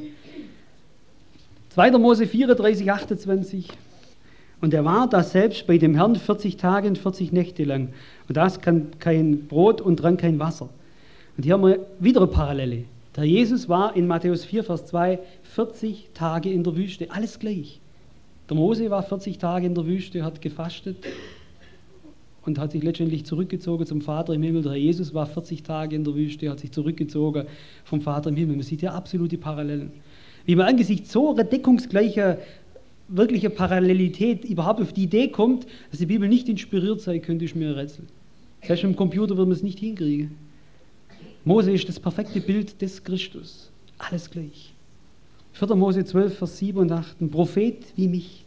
zweiter Mose vierunddreißig, achtundzwanzig. Und er war da selbst bei dem Herrn vierzig Tage und vierzig Nächte lang. Und da ist kein Brot und dran kein Wasser. Und hier haben wir wieder eine Parallele. Der Jesus war in Matthäus vier, Vers zwei, vierzig Tage in der Wüste. Alles gleich. Der Mose war vierzig Tage in der Wüste, hat gefastet und hat sich letztendlich zurückgezogen zum Vater im Himmel. Der Herr Jesus war vierzig Tage in der Wüste, hat sich zurückgezogen vom Vater im Himmel. Man sieht hier absolute Parallelen. Wie man angesichts so einer deckungsgleicher wirkliche Parallelität überhaupt auf die Idee kommt, dass die Bibel nicht inspiriert sein könnte, ist mir ein Rätsel. Selbst mit dem Computer würden wir es nicht hinkriegen. Mose ist das perfekte Bild des Christus. Alles gleich. vierter Mose zwölf, Vers sieben und acht. Ein Prophet wie mich.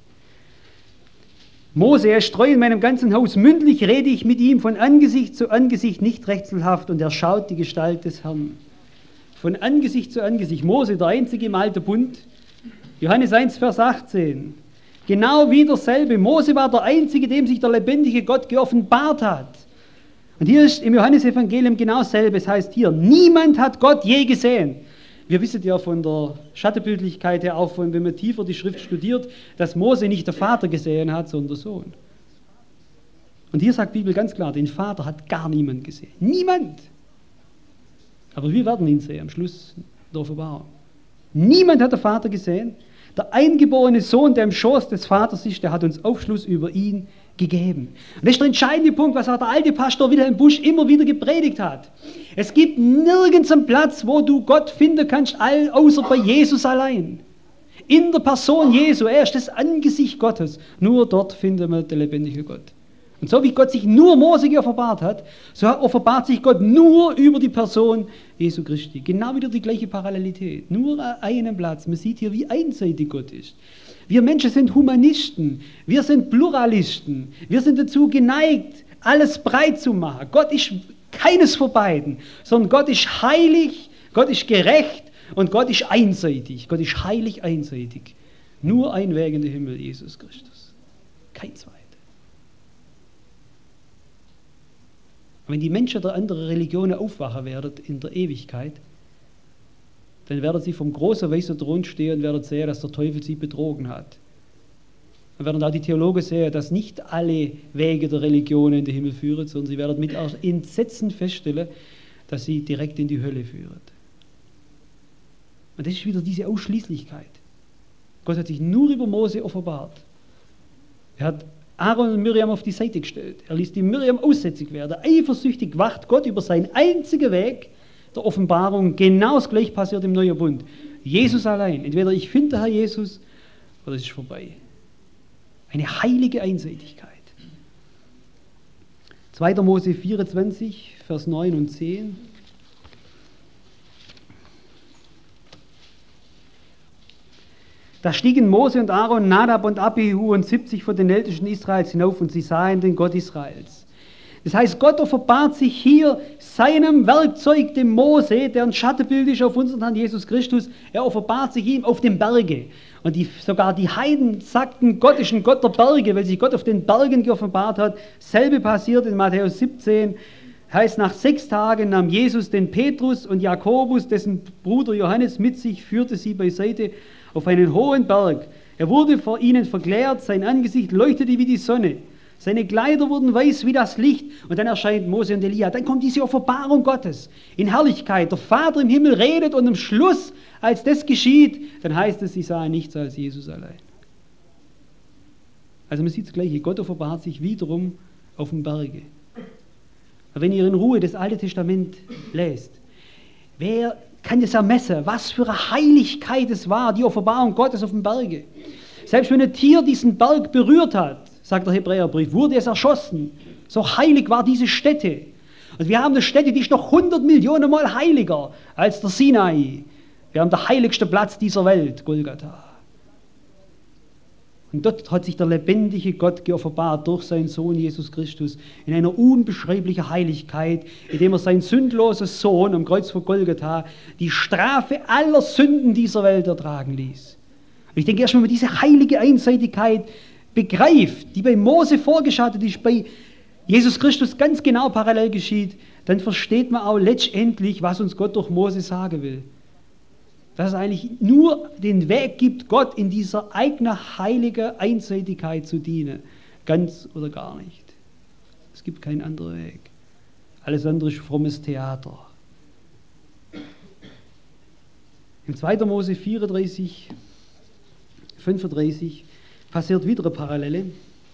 Mose, er ist treu in meinem ganzen Haus. Mündlich rede ich mit ihm von Angesicht zu Angesicht, nicht rätselhaft, und er schaut die Gestalt des Herrn. Von Angesicht zu Angesicht. Mose, der Einzige im Alten Bund. Johannes eins, Vers achtzehn. Genau wie derselbe. Mose war der Einzige, dem sich der lebendige Gott geoffenbart hat. Und hier ist im Johannesevangelium genau dasselbe. Es heißt hier, niemand hat Gott je gesehen. Wir wissen ja von der Schattenbildlichkeit her, auch von, wenn man tiefer die Schrift studiert, dass Mose nicht der Vater gesehen hat, sondern der Sohn. Und hier sagt die Bibel ganz klar, den Vater hat gar niemand gesehen. Niemand! Aber wir werden ihn sehen am Schluss der Offenbarung. Niemand hat den Vater gesehen. Der eingeborene Sohn, der im Schoß des Vaters ist, der hat uns Aufschluss über ihn gegeben. Und das ist der entscheidende Punkt, was auch der alte Pastor Wilhelm Busch immer wieder gepredigt hat. Es gibt nirgends einen Platz, wo du Gott finden kannst, außer bei Jesus allein. In der Person Jesu, er ist das Angesicht Gottes. Nur dort finden wir den lebendigen Gott. Und so wie Gott sich nur Mose offenbart hat, so offenbart sich Gott nur über die Person Jesu Christi. Genau wieder die gleiche Parallelität. Nur an einem Platz. Man sieht hier, wie einseitig Gott ist. Wir Menschen sind Humanisten. Wir sind Pluralisten. Wir sind dazu geneigt, alles breit zu machen. Gott ist keines von beiden, sondern Gott ist heilig, Gott ist gerecht und Gott ist einseitig. Gott ist heilig einseitig. Nur ein Weg in den Himmel, Jesus Christus. Kein zweiter. Wenn die Menschen der anderen Religionen aufwachen werden in der Ewigkeit, dann werden sie vom großen weißen Thron stehen und werden sehen, dass der Teufel sie betrogen hat. Dann werden auch die Theologen sehen, dass nicht alle Wege der Religionen in den Himmel führen, sondern sie werden mit Entsetzen feststellen, dass sie direkt in die Hölle führen. Und das ist wieder diese Ausschließlichkeit. Gott hat sich nur über Mose offenbart. Er hat Aaron und Miriam auf die Seite gestellt. Er ließ die Miriam aussätzig werden. Eifersüchtig wacht Gott über seinen einzigen Weg der Offenbarung. Genau das gleiche passiert im Neuen Bund. Jesus allein. Entweder ich finde den Herr Jesus oder es ist vorbei. Eine heilige Einseitigkeit. zweiter Mose vierundzwanzig, Vers neun und zehn. Da stiegen Mose und Aaron, Nadab und Abihu und siebzig von den Ältesten Israels hinauf und sie sahen den Gott Israels. Das heißt, Gott offenbart sich hier seinem Werkzeug, dem Mose, der ein Schattenbild ist auf unseren Herrn Jesus Christus. Er offenbart sich ihm auf dem Berge. Und die, sogar die Heiden sagten, Gott ist ein Gott der Berge, weil sich Gott auf den Bergen geoffenbart hat. Selbe passiert in Matthäus siebzehn. Heißt, nach sechs Tagen nahm Jesus den Petrus und Jakobus, dessen Bruder Johannes, mit sich, führte sie beiseite auf einen hohen Berg. Er wurde vor ihnen verklärt, sein Angesicht leuchtete wie die Sonne. Seine Kleider wurden weiß wie das Licht. Und dann erscheint Mose und Elia. Dann kommt diese Offenbarung Gottes in Herrlichkeit. Der Vater im Himmel redet und am Schluss, als das geschieht, dann heißt es, sie sahen nichts als Jesus allein. Also man sieht das Gleiche. Gott offenbart sich wiederum auf dem Berge. Aber wenn ihr in Ruhe das Alte Testament lest, wer kann das ermessen, was für eine Heiligkeit es war, die Offenbarung Gottes auf dem Berge. Selbst wenn ein Tier diesen Berg berührt hat, sagt der Hebräerbrief, wurde es erschossen. So heilig war diese Stätte. Und wir haben eine Stätte, die ist noch hundert Millionen Mal heiliger als der Sinai. Wir haben den heiligsten Platz dieser Welt, Golgatha. Und dort hat sich der lebendige Gott geoffenbart durch seinen Sohn Jesus Christus in einer unbeschreiblichen Heiligkeit, indem er seinen sündlosen Sohn am Kreuz von Golgatha die Strafe aller Sünden dieser Welt ertragen ließ. Und ich denke, erst wenn man diese heilige Einseitigkeit begreift, die bei Mose vorgeschattet ist, bei Jesus Christus ganz genau parallel geschieht, dann versteht man auch letztendlich, was uns Gott durch Mose sagen will. Dass es eigentlich nur den Weg gibt, Gott in dieser eigenen heiligen Einseitigkeit zu dienen. Ganz oder gar nicht. Es gibt keinen anderen Weg. Alles andere ist frommes Theater. Im zweiten Mose vierunddreißig, fünfunddreißig passiert wieder eine Parallele.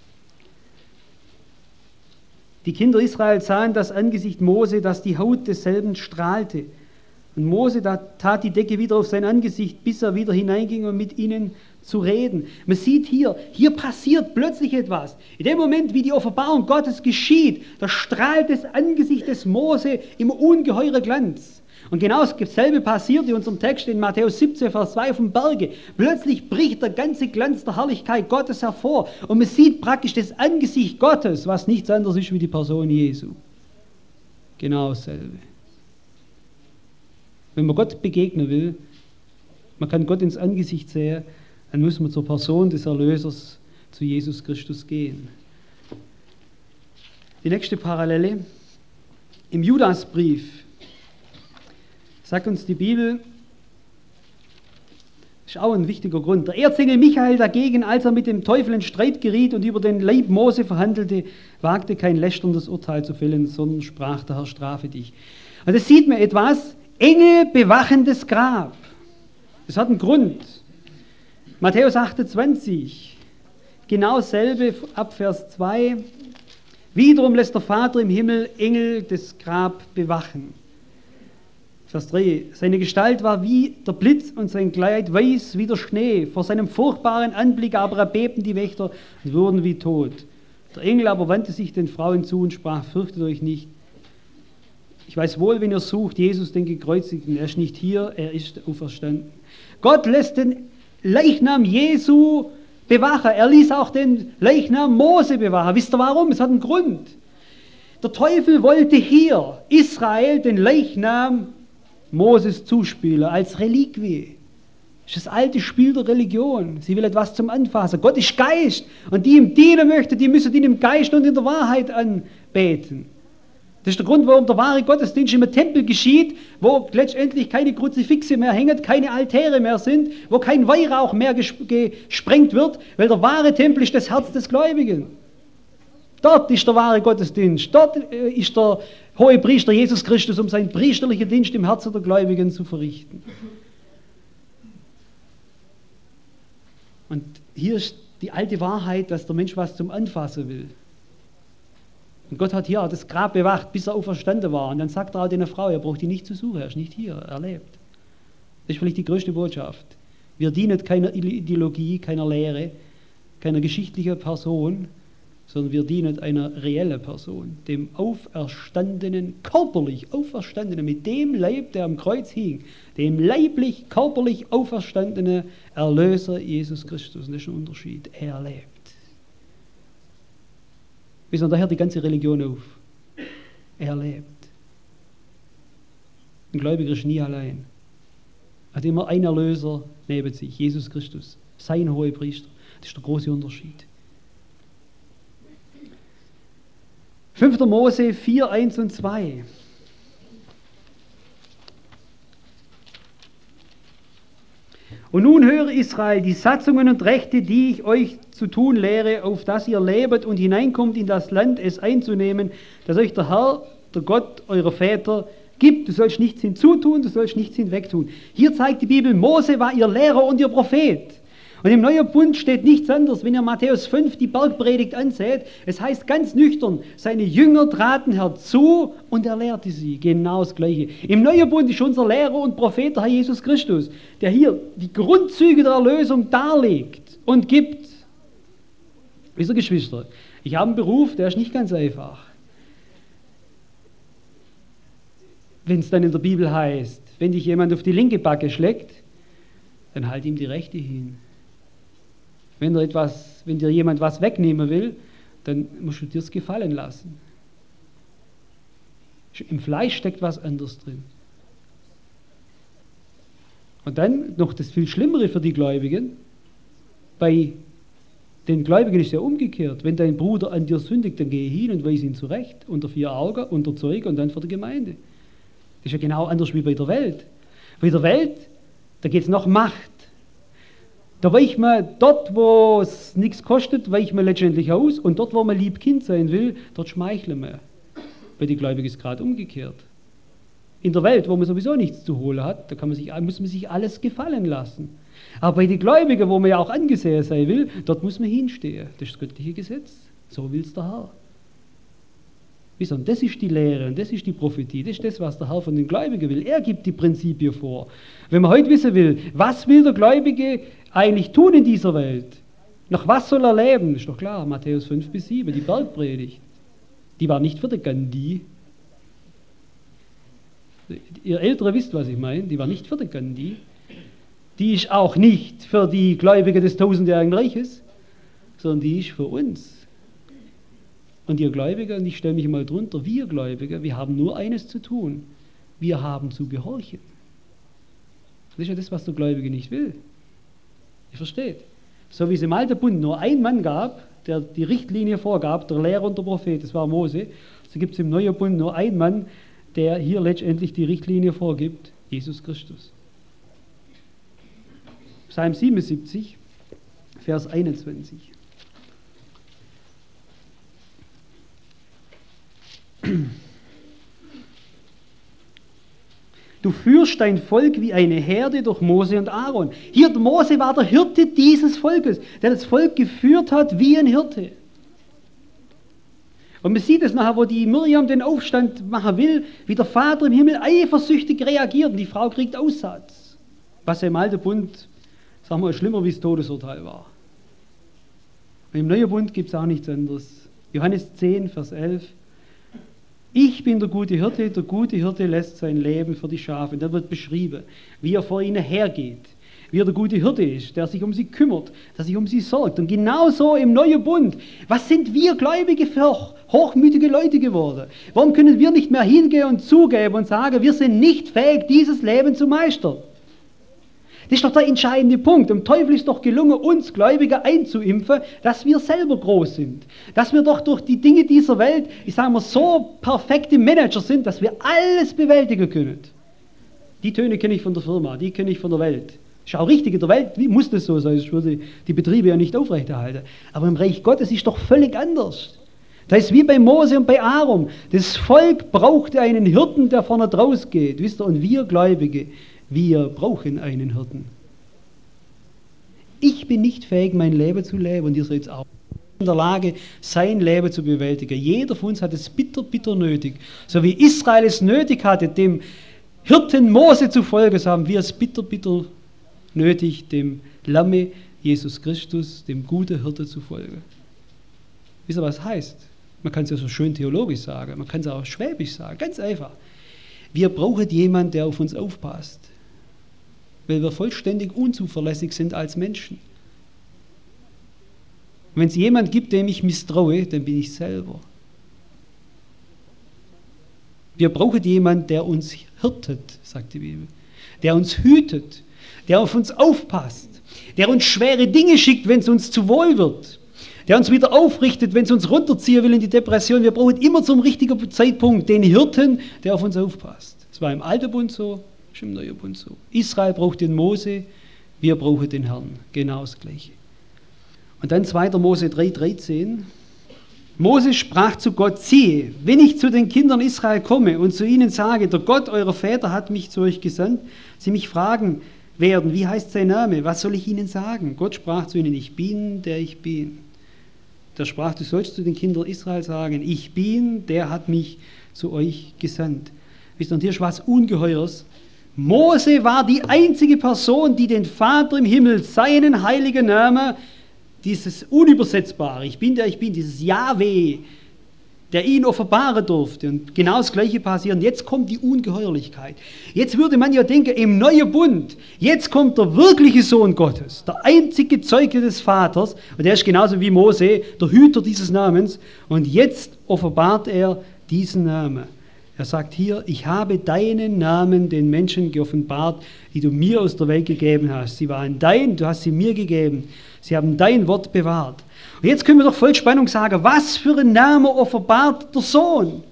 Die Kinder Israels sahen das Angesicht Mose, dass die Haut desselben strahlte. Und Mose da tat die Decke wieder auf sein Angesicht, bis er wieder hineinging, um mit ihnen zu reden. Man sieht hier, hier passiert plötzlich etwas. In dem Moment, wie die Offenbarung Gottes geschieht, da strahlt das Angesicht des Mose im ungeheuren Glanz. Und genau dasselbe passiert in unserem Text in Matthäus siebzehn, Vers zwei auf dem Berge. Plötzlich bricht der ganze Glanz der Herrlichkeit Gottes hervor. Und man sieht praktisch das Angesicht Gottes, was nichts anderes ist wie die Person Jesu. Genau dasselbe. Wenn man Gott begegnen will, man kann Gott ins Angesicht sehen, dann muss man zur Person des Erlösers, zu Jesus Christus gehen. Die nächste Parallele. Im Judasbrief sagt uns die Bibel, ist auch ein wichtiger Grund. Der Erzengel Michael dagegen, als er mit dem Teufel in Streit geriet und über den Leib Mose verhandelte, wagte kein lästerndes Urteil zu fällen, sondern sprach, der Herr strafe dich. Und das sieht man etwas, Engel bewachen das Grab. Das hat einen Grund. Matthäus achtundzwanzig, genau dasselbe ab Vers zwei. Wiederum lässt der Vater im Himmel Engel das Grab bewachen. Vers drei. Seine Gestalt war wie der Blitz und sein Kleid weiß wie der Schnee. Vor seinem furchtbaren Anblick aber erbebten die Wächter und wurden wie tot. Der Engel aber wandte sich den Frauen zu und sprach, fürchtet euch nicht. Ich weiß wohl, wenn ihr sucht, Jesus den Gekreuzigten, er ist nicht hier, er ist auferstanden. Gott lässt den Leichnam Jesu bewachen. Er ließ auch den Leichnam Mose bewachen. Wisst ihr warum? Es hat einen Grund. Der Teufel wollte hier Israel den Leichnam Moses zuspielen als Reliquie. Das ist das alte Spiel der Religion. Sie will etwas zum Anfassen. Gott ist Geist und die ihm dienen möchten, die müssen ihn im Geist und in der Wahrheit anbeten. Das ist der Grund, warum der wahre Gottesdienst im Tempel geschieht, wo letztendlich keine Kruzifixe mehr hängen, keine Altäre mehr sind, wo kein Weihrauch mehr gesprengt wird, weil der wahre Tempel ist das Herz des Gläubigen. Dort ist der wahre Gottesdienst, dort ist der hohe Priester Jesus Christus, um seinen priesterlichen Dienst im Herzen der Gläubigen zu verrichten. Und hier ist die alte Wahrheit, dass der Mensch was zum Anfassen will. Und Gott hat hier das Grab bewacht, bis er auferstanden war. Und dann sagt er auch der Frau, er braucht ihn nicht zu suchen, er ist nicht hier, er lebt. Das ist vielleicht die größte Botschaft. Wir dienen keiner Ideologie, keiner Lehre, keiner geschichtlichen Person, sondern wir dienen einer reellen Person, dem auferstandenen, körperlich auferstandenen, mit dem Leib, der am Kreuz hing, dem leiblich, körperlich auferstandenen Erlöser Jesus Christus. Und das ist ein Unterschied. Er lebt. Wisst ihr, daher die ganze Religion auf. Er lebt. Ein Gläubiger ist nie allein. Er hat immer einen Erlöser neben sich, Jesus Christus, sein Hohepriester. Das ist der große Unterschied. fünfter Mose vier, eins und zwei. Und nun höre Israel, die Satzungen und Rechte, die ich euch zu tun lehre, auf dass ihr lebet und hineinkommt in das Land, es einzunehmen, das euch der Herr, der Gott eurer Väter gibt. Du sollst nichts hinzutun, du sollst nichts hinwegtun. Hier zeigt die Bibel, Mose war ihr Lehrer und ihr Prophet. Und im Neuen Bund steht nichts anderes, wenn ihr Matthäus fünf die Bergpredigt anseht. Es heißt ganz nüchtern, seine Jünger traten herzu und er lehrte sie. Genau das Gleiche. Im Neuen Bund ist unser Lehrer und Prophet der Herr Jesus Christus, der hier die Grundzüge der Erlösung darlegt und gibt. Wisst ihr, Geschwister, ich habe einen Beruf, der ist nicht ganz einfach. Wenn es dann in der Bibel heißt, wenn dich jemand auf die linke Backe schlägt, dann halt ihm die rechte hin. Wenn dir, etwas, wenn dir jemand was wegnehmen will, dann musst du dir es gefallen lassen. Im Fleisch steckt was anderes drin. Und dann noch das viel Schlimmere für die Gläubigen. Bei den Gläubigen ist ja umgekehrt. Wenn dein Bruder an dir sündigt, dann geh hin und weise ihn zurecht, unter vier Augen, unter Zeuge und dann vor der Gemeinde. Das ist ja genau anders wie bei der Welt. Bei der Welt, da geht es noch Macht. Da weicht man dort, wo es nichts kostet, weicht man letztendlich aus. Und dort, wo man lieb Kind sein will, dort schmeicheln wir. Bei den Gläubigen ist es gerade umgekehrt. In der Welt, wo man sowieso nichts zu holen hat, da kann man sich, muss man sich alles gefallen lassen. Aber bei den Gläubigen, wo man ja auch angesehen sein will, dort muss man hinstehen. Das ist das göttliche Gesetz. So will es der Herr. Und das ist die Lehre und das ist die Prophetie, das ist das, was der Herr von den Gläubigen will. Er gibt die Prinzipien vor. Wenn man heute wissen will, was will der Gläubige eigentlich tun in dieser Welt? Nach was soll er leben? Ist doch klar, Matthäus fünf bis sieben, die Bergpredigt. Die war nicht für den Gandhi. Ihr Ältere wisst, was ich meine, die war nicht für den Gandhi. Die ist auch nicht für die Gläubigen des tausendjährigen Reiches, sondern die ist für uns. Und ihr Gläubiger, und ich stelle mich mal drunter, wir Gläubiger, wir haben nur eines zu tun. Wir haben zu gehorchen. Das ist ja das, was der Gläubige nicht will. Ihr versteht? So wie es im Alten Bund nur einen Mann gab, der die Richtlinie vorgab, der Lehrer und der Prophet, das war Mose, so gibt es im Neuen Bund nur einen Mann, der hier letztendlich die Richtlinie vorgibt, Jesus Christus. Psalm siebenundsiebzig, Vers einundzwanzig. Du führst dein Volk wie eine Herde durch Mose und Aaron. Hier, der Mose war der Hirte dieses Volkes, der das Volk geführt hat wie ein Hirte. Und man sieht es nachher, wo die Miriam den Aufstand machen will, wie der Vater im Himmel eifersüchtig reagiert und die Frau kriegt Aussatz. Was ja im Alten Bund, sagen wir, schlimmer wie das Todesurteil war. Und im Neuen Bund gibt es auch nichts anderes. Johannes zehn, Vers elf. Ich bin der gute Hirte, der gute Hirte lässt sein Leben für die Schafe. Und da wird beschrieben, wie er vor ihnen hergeht, wie er der gute Hirte ist, der sich um sie kümmert, der sich um sie sorgt. Und genauso im Neuen Bund. Was sind wir Gläubige für hochmütige Leute geworden? Warum können wir nicht mehr hingehen und zugeben und sagen, wir sind nicht fähig, dieses Leben zu meistern? Das ist doch der entscheidende Punkt. Dem Teufel ist doch gelungen, uns Gläubige einzuimpfen, dass wir selber groß sind. Dass wir doch durch die Dinge dieser Welt, ich sage mal, so perfekte Manager sind, dass wir alles bewältigen können. Die Töne kenne ich von der Firma, die kenne ich von der Welt. Ist auch richtig, in der Welt muss das so sein, ich würde die Betriebe ja nicht aufrechterhalten. Aber im Reich Gottes ist doch völlig anders. Da ist wie bei Mose und bei Aaron. Das Volk brauchte einen Hirten, der vorne draus geht. Wisst ihr, und wir Gläubige, wir brauchen einen Hirten. Ich bin nicht fähig, mein Leben zu leben und ihr seid auch in der Lage, sein Leben zu bewältigen. Jeder von uns hat es bitter, bitter nötig. So wie Israel es nötig hatte, dem Hirten Mose zu folgen, so haben wir es bitter, bitter nötig, dem Lamme Jesus Christus, dem guten Hirte zu folgen. Wisst ihr, was das heißt? Man kann es ja so schön theologisch sagen, man kann es auch schwäbisch sagen, ganz einfach. Wir brauchen jemanden, der auf uns aufpasst, weil wir vollständig unzuverlässig sind als Menschen. Und wenn es jemanden gibt, dem ich misstraue, dann bin ich selber. Wir brauchen jemanden, der uns hirtet, sagt die Bibel, der uns hütet, der auf uns aufpasst, der uns schwere Dinge schickt, wenn es uns zu wohl wird, der uns wieder aufrichtet, wenn es uns runterziehen will in die Depression. Wir brauchen immer zum richtigen Zeitpunkt den Hirten, der auf uns aufpasst. Das war im Alten Bund so, ist im Neuen Bund so. Israel braucht den Mose, wir brauchen den Herrn. Genau das Gleiche. Und dann zweiter Mose drei dreizehn. Mose sprach zu Gott: Siehe, wenn ich zu den Kindern Israel komme und zu ihnen sage, der Gott eurer Väter hat mich zu euch gesandt, sie mich fragen werden, wie heißt sein Name, was soll ich ihnen sagen? Gott sprach zu ihnen: Ich bin, der ich bin. Da sprach: Du sollst zu den Kindern Israel sagen: Ich bin, der hat mich zu euch gesandt. Wisst ihr, und hier ist was Ungeheures. Mose war die einzige Person, die den Vater im Himmel, seinen heiligen Namen, dieses Unübersetzbare, ich bin der ich bin, dieses Jahwe, der ihn offenbaren durfte. Und genau das Gleiche passiert. Und jetzt kommt die Ungeheuerlichkeit. Jetzt würde man ja denken, im neuen Bund, jetzt kommt der wirkliche Sohn Gottes, der einzige Zeuge des Vaters, und der ist genauso wie Mose, der Hüter dieses Namens, und jetzt offenbart er diesen Namen. Er sagt hier: Ich habe deinen Namen den Menschen geoffenbart, die du mir aus der Welt gegeben hast. Sie waren dein, du hast sie mir gegeben. Sie haben dein Wort bewahrt. Und jetzt können wir doch voll Spannung sagen, was für ein Name offenbart der Sohn?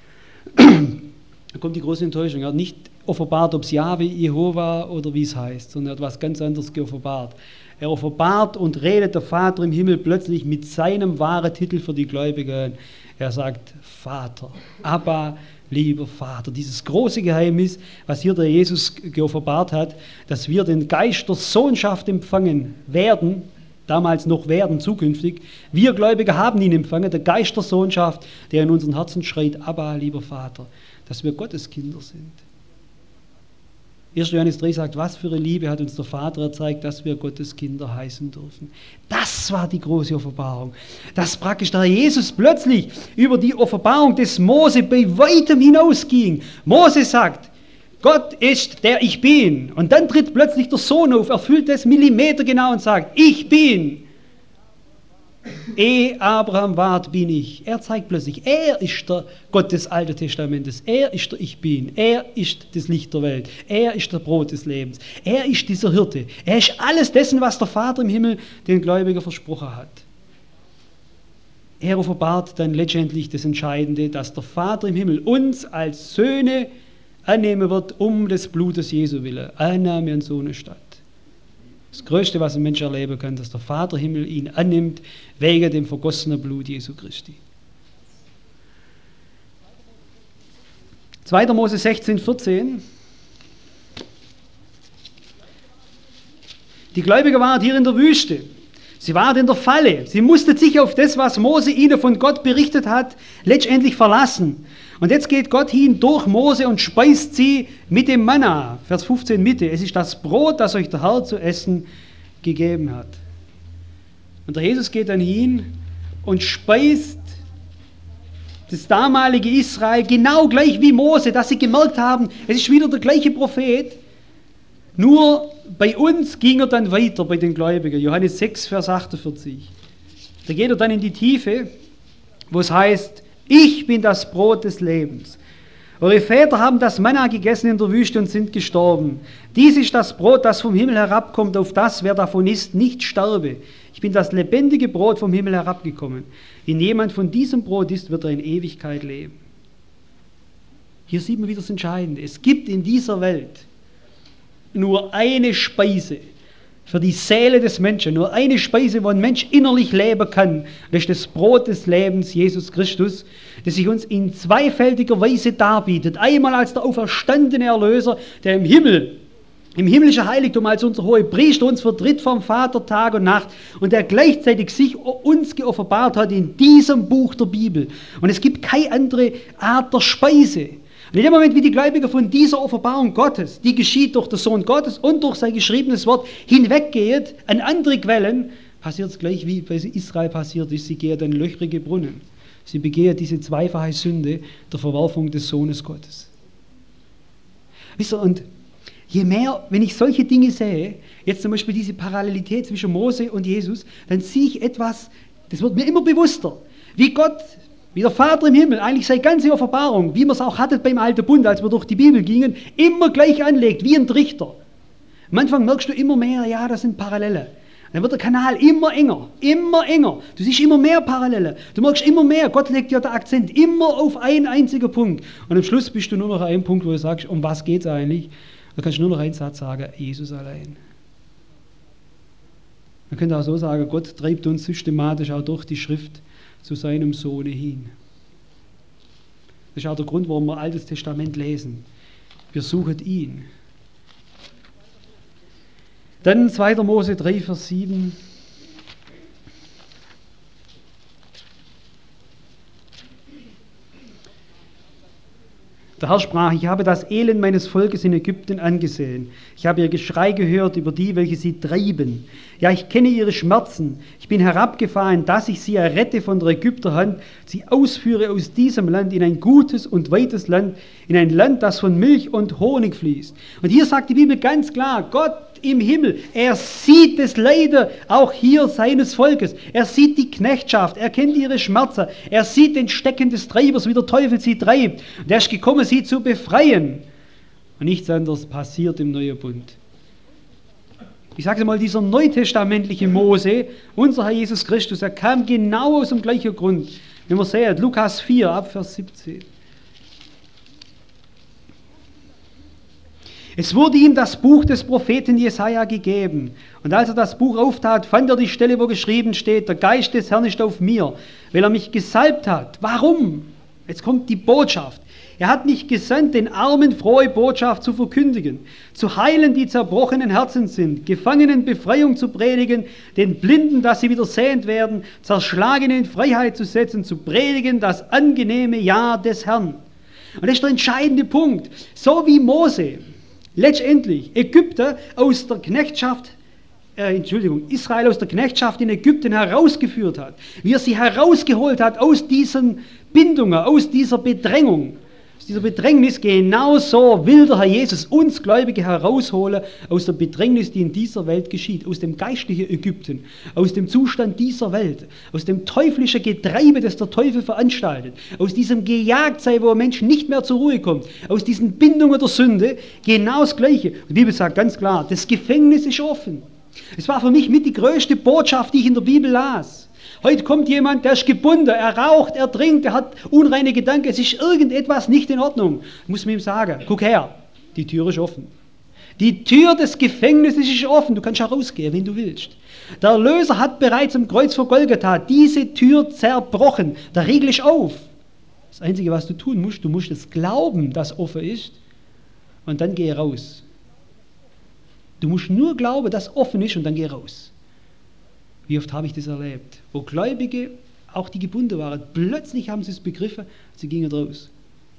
Da kommt die große Enttäuschung. Er hat nicht offenbart, ob es Jahwe, Jehova oder wie es heißt, sondern er hat was ganz anderes geoffenbart. Er offenbart und redet der Vater im Himmel plötzlich mit seinem wahren Titel für die Gläubigen. Er sagt: Vater, Abba, lieber Vater. Dieses große Geheimnis, was hier der Jesus geoffenbart hat, dass wir den Geist der Sohnschaft empfangen werden, damals noch werden, zukünftig. Wir Gläubige haben ihn empfangen, der Geist der Sohnschaft, der in unseren Herzen schreit: Abba, lieber Vater, dass wir Gottes Kinder sind. erster Johannes drei sagt: Was für eine Liebe hat uns der Vater erzeigt, dass wir Gottes Kinder heißen dürfen. Das war die große Offenbarung. Dass praktisch der Jesus plötzlich über die Offenbarung des Mose bei weitem hinausging. Mose sagt: Gott ist der ich bin. Und dann tritt plötzlich der Sohn auf, erfüllt das Millimeter genau und sagt: Ich bin. Ehe Abraham ward, bin ich. Er zeigt plötzlich, er ist der Gott des Alten Testamentes. Er ist der Ich Bin. Er ist das Licht der Welt. Er ist der Brot des Lebens. Er ist dieser Hirte. Er ist alles dessen, was der Vater im Himmel den Gläubigen versprochen hat. Er offenbart dann letztendlich das Entscheidende, dass der Vater im Himmel uns als Söhne annehmen wird, um des Blutes Jesu willen. Annahme an so eine Stadt. Das Größte, was ein Mensch erleben kann, dass der Vater Himmel ihn annimmt, wegen dem vergossenen Blut Jesu Christi. zweiter Mose sechzehn vierzehn. Die Gläubigen waren hier in der Wüste. Sie waren in der Falle. Sie mussten sich auf das, was Mose ihnen von Gott berichtet hat, letztendlich verlassen. Und jetzt geht Gott hin durch Mose und speist sie mit dem Manna. Vers fünfzehn Mitte. Es ist das Brot, das euch der Herr zu essen gegeben hat. Und der Jesus geht dann hin und speist das damalige Israel genau gleich wie Mose, dass sie gemerkt haben, es ist wieder der gleiche Prophet. Nur bei uns ging er dann weiter, bei den Gläubigen. Johannes sechs, Vers achtundvierzig. Da geht er dann in die Tiefe, wo es heißt: Ich bin das Brot des Lebens. Eure Väter haben das Manna gegessen in der Wüste und sind gestorben. Dies ist das Brot, das vom Himmel herabkommt, auf das, wer davon isst, nicht sterbe. Ich bin das lebendige Brot vom Himmel herabgekommen. Wenn jemand von diesem Brot isst, wird er in Ewigkeit leben. Hier sieht man wieder das Entscheidende. Es gibt in dieser Welt nur eine Speise für die Seele des Menschen, nur eine Speise, wo ein Mensch innerlich leben kann. Das ist das Brot des Lebens, Jesus Christus, das sich uns in zweifältiger Weise darbietet. Einmal als der auferstandene Erlöser, der im Himmel, im himmlischen Heiligtum als unser hoher Priester uns vertritt vom Vater Tag und Nacht und der gleichzeitig sich uns geoffenbart hat in diesem Buch der Bibel. Und es gibt keine andere Art der Speise. Und in dem Moment, wie die Gläubigen von dieser Offenbarung Gottes, die geschieht durch den Sohn Gottes und durch sein geschriebenes Wort, hinweggeht an andere Quellen, passiert es gleich, wie bei Israel passiert ist. Sie gehen dann löchrige Brunnen. Sie begehen diese zweifache Sünde der Verwerfung des Sohnes Gottes. Wisst ihr, und je mehr, wenn ich solche Dinge sehe, jetzt zum Beispiel diese Parallelität zwischen Mose und Jesus, dann sehe ich etwas, das wird mir immer bewusster, wie Gott, wie der Vater im Himmel, eigentlich seine ganze Offenbarung, wie wir es auch hatten beim Alten Bund, als wir durch die Bibel gingen, immer gleich anlegt, wie ein Trichter. Am Anfang merkst du immer mehr, ja, das sind Parallele. Dann wird der Kanal immer enger, immer enger. Du siehst immer mehr Parallele. Du merkst immer mehr, Gott legt ja den Akzent immer auf einen einzigen Punkt. Und am Schluss bist du nur noch an einem Punkt, wo du sagst, um was geht es eigentlich? Da kannst du nur noch einen Satz sagen, Jesus allein. Man könnte auch so sagen, Gott treibt uns systematisch auch durch die Schrift zu seinem Sohne hin. Das ist auch der Grund, warum wir Altes Testament lesen. Wir suchen ihn. Dann zweiter Mose drei, Vers sieben. Der Herr sprach, ich habe das Elend meines Volkes in Ägypten angesehen. Ich habe ihr Geschrei gehört über die, welche sie treiben. Ja, ich kenne ihre Schmerzen. Ich bin herabgefahren, dass ich sie errette von der Ägypterhand, sie ausführe aus diesem Land in ein gutes und weites Land, in ein Land, das von Milch und Honig fließt. Und hier sagt die Bibel ganz klar, Gott im Himmel, er sieht das Leiden auch hier seines Volkes. Er sieht die Knechtschaft, er kennt ihre Schmerzen, er sieht den Stecken des Treibers, wie der Teufel sie treibt. Und er ist gekommen, sie zu befreien. Und nichts anderes passiert im Neuen Bund. Ich sage mal, dieser neutestamentliche Mose, unser Herr Jesus Christus, er kam genau aus dem gleichen Grund. Wenn man sieht, Lukas vier, ab Vers siebzehn. Es wurde ihm das Buch des Propheten Jesaja gegeben. Und als er das Buch auftat, fand er die Stelle, wo geschrieben steht, der Geist des Herrn ist auf mir, weil er mich gesalbt hat. Warum? Jetzt kommt die Botschaft. Er hat mich gesandt, den Armen frohe Botschaft zu verkündigen, zu heilen, die zerbrochenen Herzen sind, Gefangenen Befreiung zu predigen, den Blinden, dass sie wieder sehend werden, Zerschlagene in Freiheit zu setzen, zu predigen das angenehme Ja des Herrn. Und das ist der entscheidende Punkt. So wie Mose letztendlich Ägypter aus der Knechtschaft, äh, Entschuldigung, Israel aus der Knechtschaft in Ägypten herausgeführt hat, wie er sie herausgeholt hat aus diesen Bindungen, aus dieser Bedrängung, aus dieser Bedrängnis, genauso will der Herr Jesus uns Gläubige herausholen aus der Bedrängnis, die in dieser Welt geschieht, aus dem geistlichen Ägypten, aus dem Zustand dieser Welt, aus dem teuflischen Getreibe, das der Teufel veranstaltet, aus diesem Gejagtsein, wo ein Mensch nicht mehr zur Ruhe kommt, aus diesen Bindungen der Sünde, genau das Gleiche. Die Bibel sagt ganz klar, das Gefängnis ist offen. Es war für mich mit die größte Botschaft, die ich in der Bibel las. Heute kommt jemand, der ist gebunden, er raucht, er trinkt, er hat unreine Gedanken, es ist irgendetwas nicht in Ordnung. Ich muss mir ihm sagen, guck her, die Tür ist offen. Die Tür des Gefängnisses ist offen, du kannst herausgehen, wenn du willst. Der Erlöser hat bereits am Kreuz vor Golgatha diese Tür zerbrochen, der Riegel ist auf. Das Einzige, was du tun musst, du musst es glauben, dass offen ist und dann geh raus. Du musst nur glauben, dass offen ist und dann geh raus. Wie oft habe ich das erlebt? Wo Gläubige, auch die gebunden waren, plötzlich haben sie es begriffen, sie gingen raus.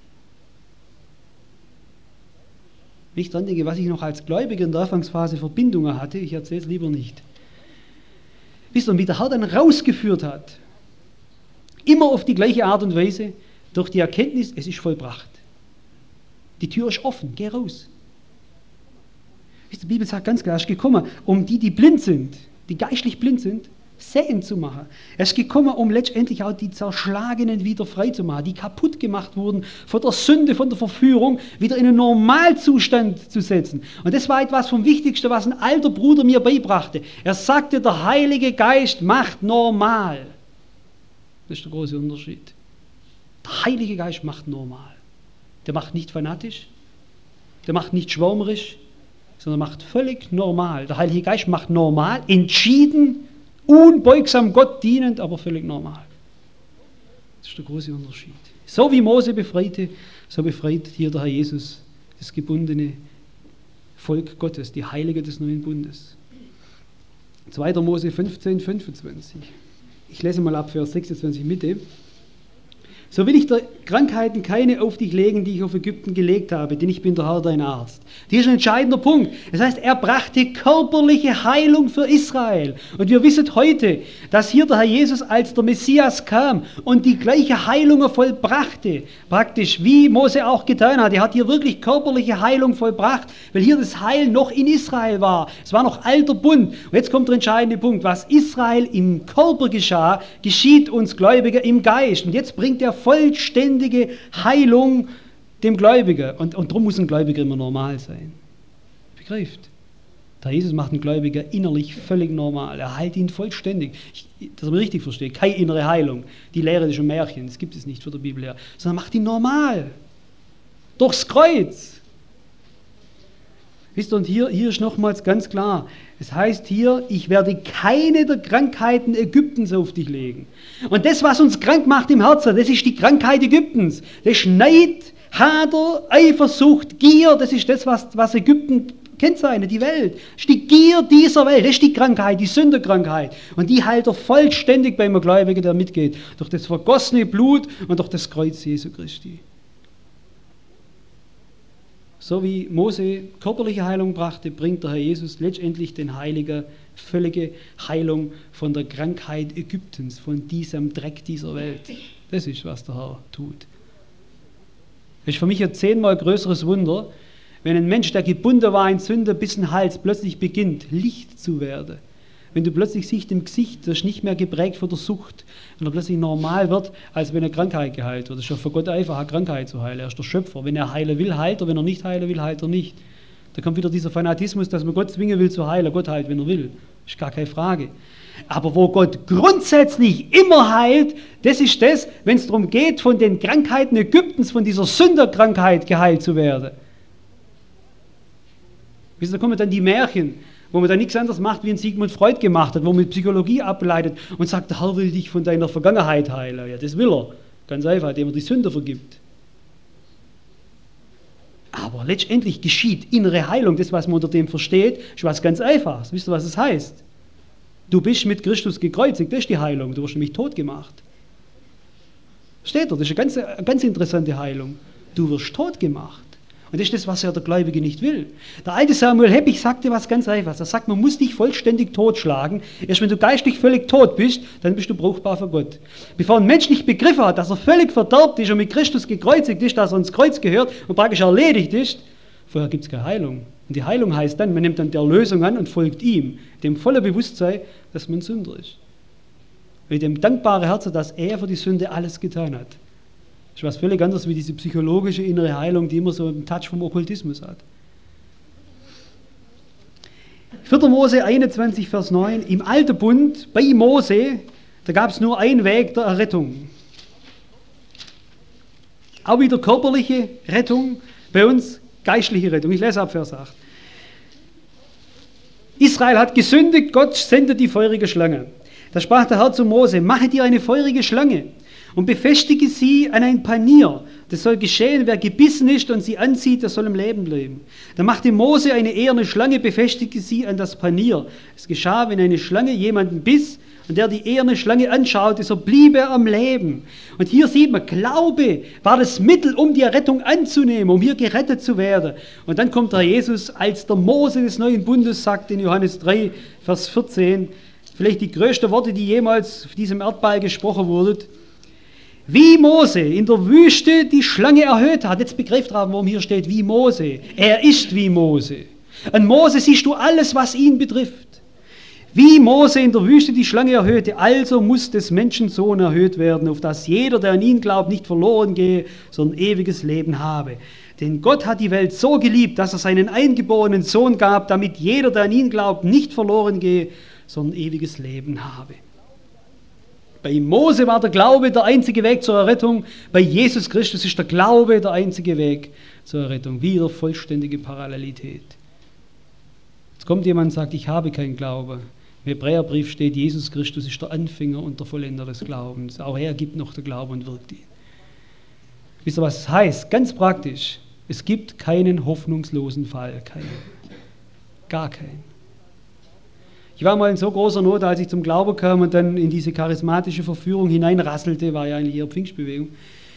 Wenn ich dran denke, was ich noch als Gläubiger in der Anfangsphase Verbindungen hatte, ich erzähle es lieber nicht. Wisst ihr, wie der Herr dann rausgeführt hat, immer auf die gleiche Art und Weise, durch die Erkenntnis, es ist vollbracht. Die Tür ist offen, geh raus. Die Bibel sagt ganz klar, er ist gekommen, um die, die blind sind, die geistlich blind sind, sehend zu machen. Er ist gekommen, um letztendlich auch die Zerschlagenen wieder frei zu machen, die kaputt gemacht wurden von der Sünde, von der Verführung, wieder in einen Normalzustand zu setzen. Und das war etwas vom Wichtigsten, was ein alter Bruder mir beibrachte. Er sagte, der Heilige Geist macht normal. Das ist der große Unterschied. Der Heilige Geist macht normal. Der macht nicht fanatisch, der macht nicht schwärmerisch, sondern macht völlig normal. Der Heilige Geist macht normal, entschieden, unbeugsam Gott dienend, aber völlig normal. Das ist der große Unterschied. So wie Mose befreite, so befreit hier der Herr Jesus das gebundene Volk Gottes, die Heilige des neuen Bundes. zweiter Mose fünfzehn, fünfundzwanzig. Ich lese mal ab Vers sechsundzwanzig Mitte. so will ich der Krankheiten keine auf dich legen, die ich auf Ägypten gelegt habe, denn ich bin der Herr, dein Arzt. Hier ist ein entscheidender Punkt. Das heißt, er brachte körperliche Heilung für Israel. Und wir wissen heute, dass hier der Herr Jesus als der Messias kam und die gleiche Heilung vollbrachte, praktisch wie Mose auch getan hat. Er hat hier wirklich körperliche Heilung vollbracht, weil hier das Heil noch in Israel war. Es war noch alter Bund. Und jetzt kommt der entscheidende Punkt. Was Israel im Körper geschah, geschieht uns Gläubiger im Geist. Und jetzt bringt er vollständige Heilung dem Gläubiger. Und, und darum muss ein Gläubiger immer normal sein. Begreift? Der Jesus macht einen Gläubiger innerlich völlig normal. Er heilt ihn vollständig. Ich, dass er mich richtig versteht. Keine innere Heilung. Die Lehre ist ein Märchen. Das gibt es nicht für die Bibel her. Sondern macht ihn normal. Durchs Kreuz. Wisst ihr, und hier, hier ist nochmals ganz klar. Es heißt hier, ich werde keine der Krankheiten Ägyptens auf dich legen. Und das, was uns krank macht im Herzen, das ist die Krankheit Ägyptens. Das ist Neid, Hader, Eifersucht, Gier. Das ist das, was, was Ägypten kennzeichnet, die Welt. Das ist die Gier dieser Welt. Das ist die Krankheit, die Sünderkrankheit. Und die heilt er vollständig bei einem Gläubigen, der mitgeht. Durch das vergossene Blut und durch das Kreuz Jesu Christi. So wie Mose körperliche Heilung brachte, bringt der Herr Jesus letztendlich den Heiligen völlige Heilung von der Krankheit Ägyptens, von diesem Dreck dieser Welt. Das ist, was der Herr tut. Das ist für mich ein zehnmal größeres Wunder, wenn ein Mensch, der gebunden war in Sünde bis in den Hals, plötzlich beginnt, Licht zu werden. Wenn du plötzlich siehst im Gesicht, das ist nicht mehr geprägt von der Sucht, wenn er plötzlich normal wird, als wenn eine Krankheit geheilt wird. Das ist ja für Gott einfach, eine Krankheit zu heilen. Er ist der Schöpfer. Wenn er heilen will, heilt er. Wenn er nicht heilen will, heilt er nicht. Da kommt wieder dieser Fanatismus, dass man Gott zwingen will zu heilen. Gott heilt, wenn er will. Das ist gar keine Frage. Aber wo Gott grundsätzlich immer heilt, das ist das, wenn es darum geht, von den Krankheiten Ägyptens, von dieser Sünderkrankheit geheilt zu werden. Wisst ihr, da kommen dann die Märchen, wo man dann nichts anderes macht, wie ein Sigmund Freud gemacht hat, wo man Psychologie ableitet und sagt, der Herr will dich von deiner Vergangenheit heilen. Ja, das will er. Ganz einfach, indem er die Sünde vergibt. Aber letztendlich geschieht innere Heilung. Das, was man unter dem versteht, ist was ganz Einfaches. Wisst ihr, was es heißt? Du bist mit Christus gekreuzigt, das ist die Heilung. Du wirst nämlich tot gemacht. Steht da, das ist eine ganz, eine ganz interessante Heilung. Du wirst tot gemacht. Und das ist das, was ja der Gläubige nicht will. Der alte Samuel Heppich sagte was ganz Einfaches. Er sagt, man muss dich vollständig totschlagen. Erst wenn du geistlich völlig tot bist, dann bist du brauchbar für Gott. Bevor ein Mensch nicht begriffen hat, dass er völlig verderbt ist und mit Christus gekreuzigt ist, dass er ins Kreuz gehört und praktisch erledigt ist, vorher gibt es keine Heilung. Und die Heilung heißt dann, man nimmt dann die Erlösung an und folgt ihm, dem vollen Bewusstsein, dass man Sünder ist. Mit dem dankbaren Herzen, dass er für die Sünde alles getan hat. Das ist was völlig anderes wie diese psychologische innere Heilung, die immer so einen Touch vom Okkultismus hat. vierter Mose einundzwanzig, Vers neun. Im Alten Bund, bei Mose, da gab es nur einen Weg der Errettung. Auch wieder körperliche Rettung, bei uns geistliche Rettung. Ich lese ab Vers acht. Israel hat gesündigt, Gott sendet die feurige Schlange. Da sprach der Herr zu Mose, mache dir eine feurige Schlange und befestige sie an ein Panier. Das soll geschehen, wer gebissen ist und sie anzieht, der soll im Leben bleiben. Da machte Mose eine eherne Schlange, befestigte sie an das Panier. Es geschah, wenn eine Schlange jemanden biss und der die eherne Schlange anschaute, so blieb er am Leben. Und hier sieht man, Glaube war das Mittel, um die Errettung anzunehmen, um hier gerettet zu werden. Und dann kommt der Jesus, als der Mose des neuen Bundes sagt in Johannes drei, Vers vierzehn, vielleicht die größten Worte, die jemals auf diesem Erdball gesprochen wurden. Wie Mose in der Wüste die Schlange erhöht hat. Jetzt begreift ihr, warum hier steht, wie Mose. Er ist wie Mose. An Mose siehst du alles, was ihn betrifft. Wie Mose in der Wüste die Schlange erhöhte, also muss des Menschensohn erhöht werden, auf dass jeder, der an ihn glaubt, nicht verloren gehe, sondern ewiges Leben habe. Denn Gott hat die Welt so geliebt, dass er seinen eingeborenen Sohn gab, damit jeder, der an ihn glaubt, nicht verloren gehe, sondern ewiges Leben habe. Bei Mose war der Glaube der einzige Weg zur Errettung. Bei Jesus Christus ist der Glaube der einzige Weg zur Errettung. Wieder vollständige Parallelität. Jetzt kommt jemand und sagt, ich habe keinen Glauben. Im Hebräerbrief steht, Jesus Christus ist der Anfänger und der Vollender des Glaubens. Auch er gibt noch den Glauben und wirkt ihn. Wisst ihr, was es heißt? Ganz praktisch. Es gibt keinen hoffnungslosen Fall. Keinen. Gar keinen. Ich war mal in so großer Not, als ich zum Glauben kam und dann in diese charismatische Verführung hineinrasselte, war ja eigentlich eher Pfingstbewegung.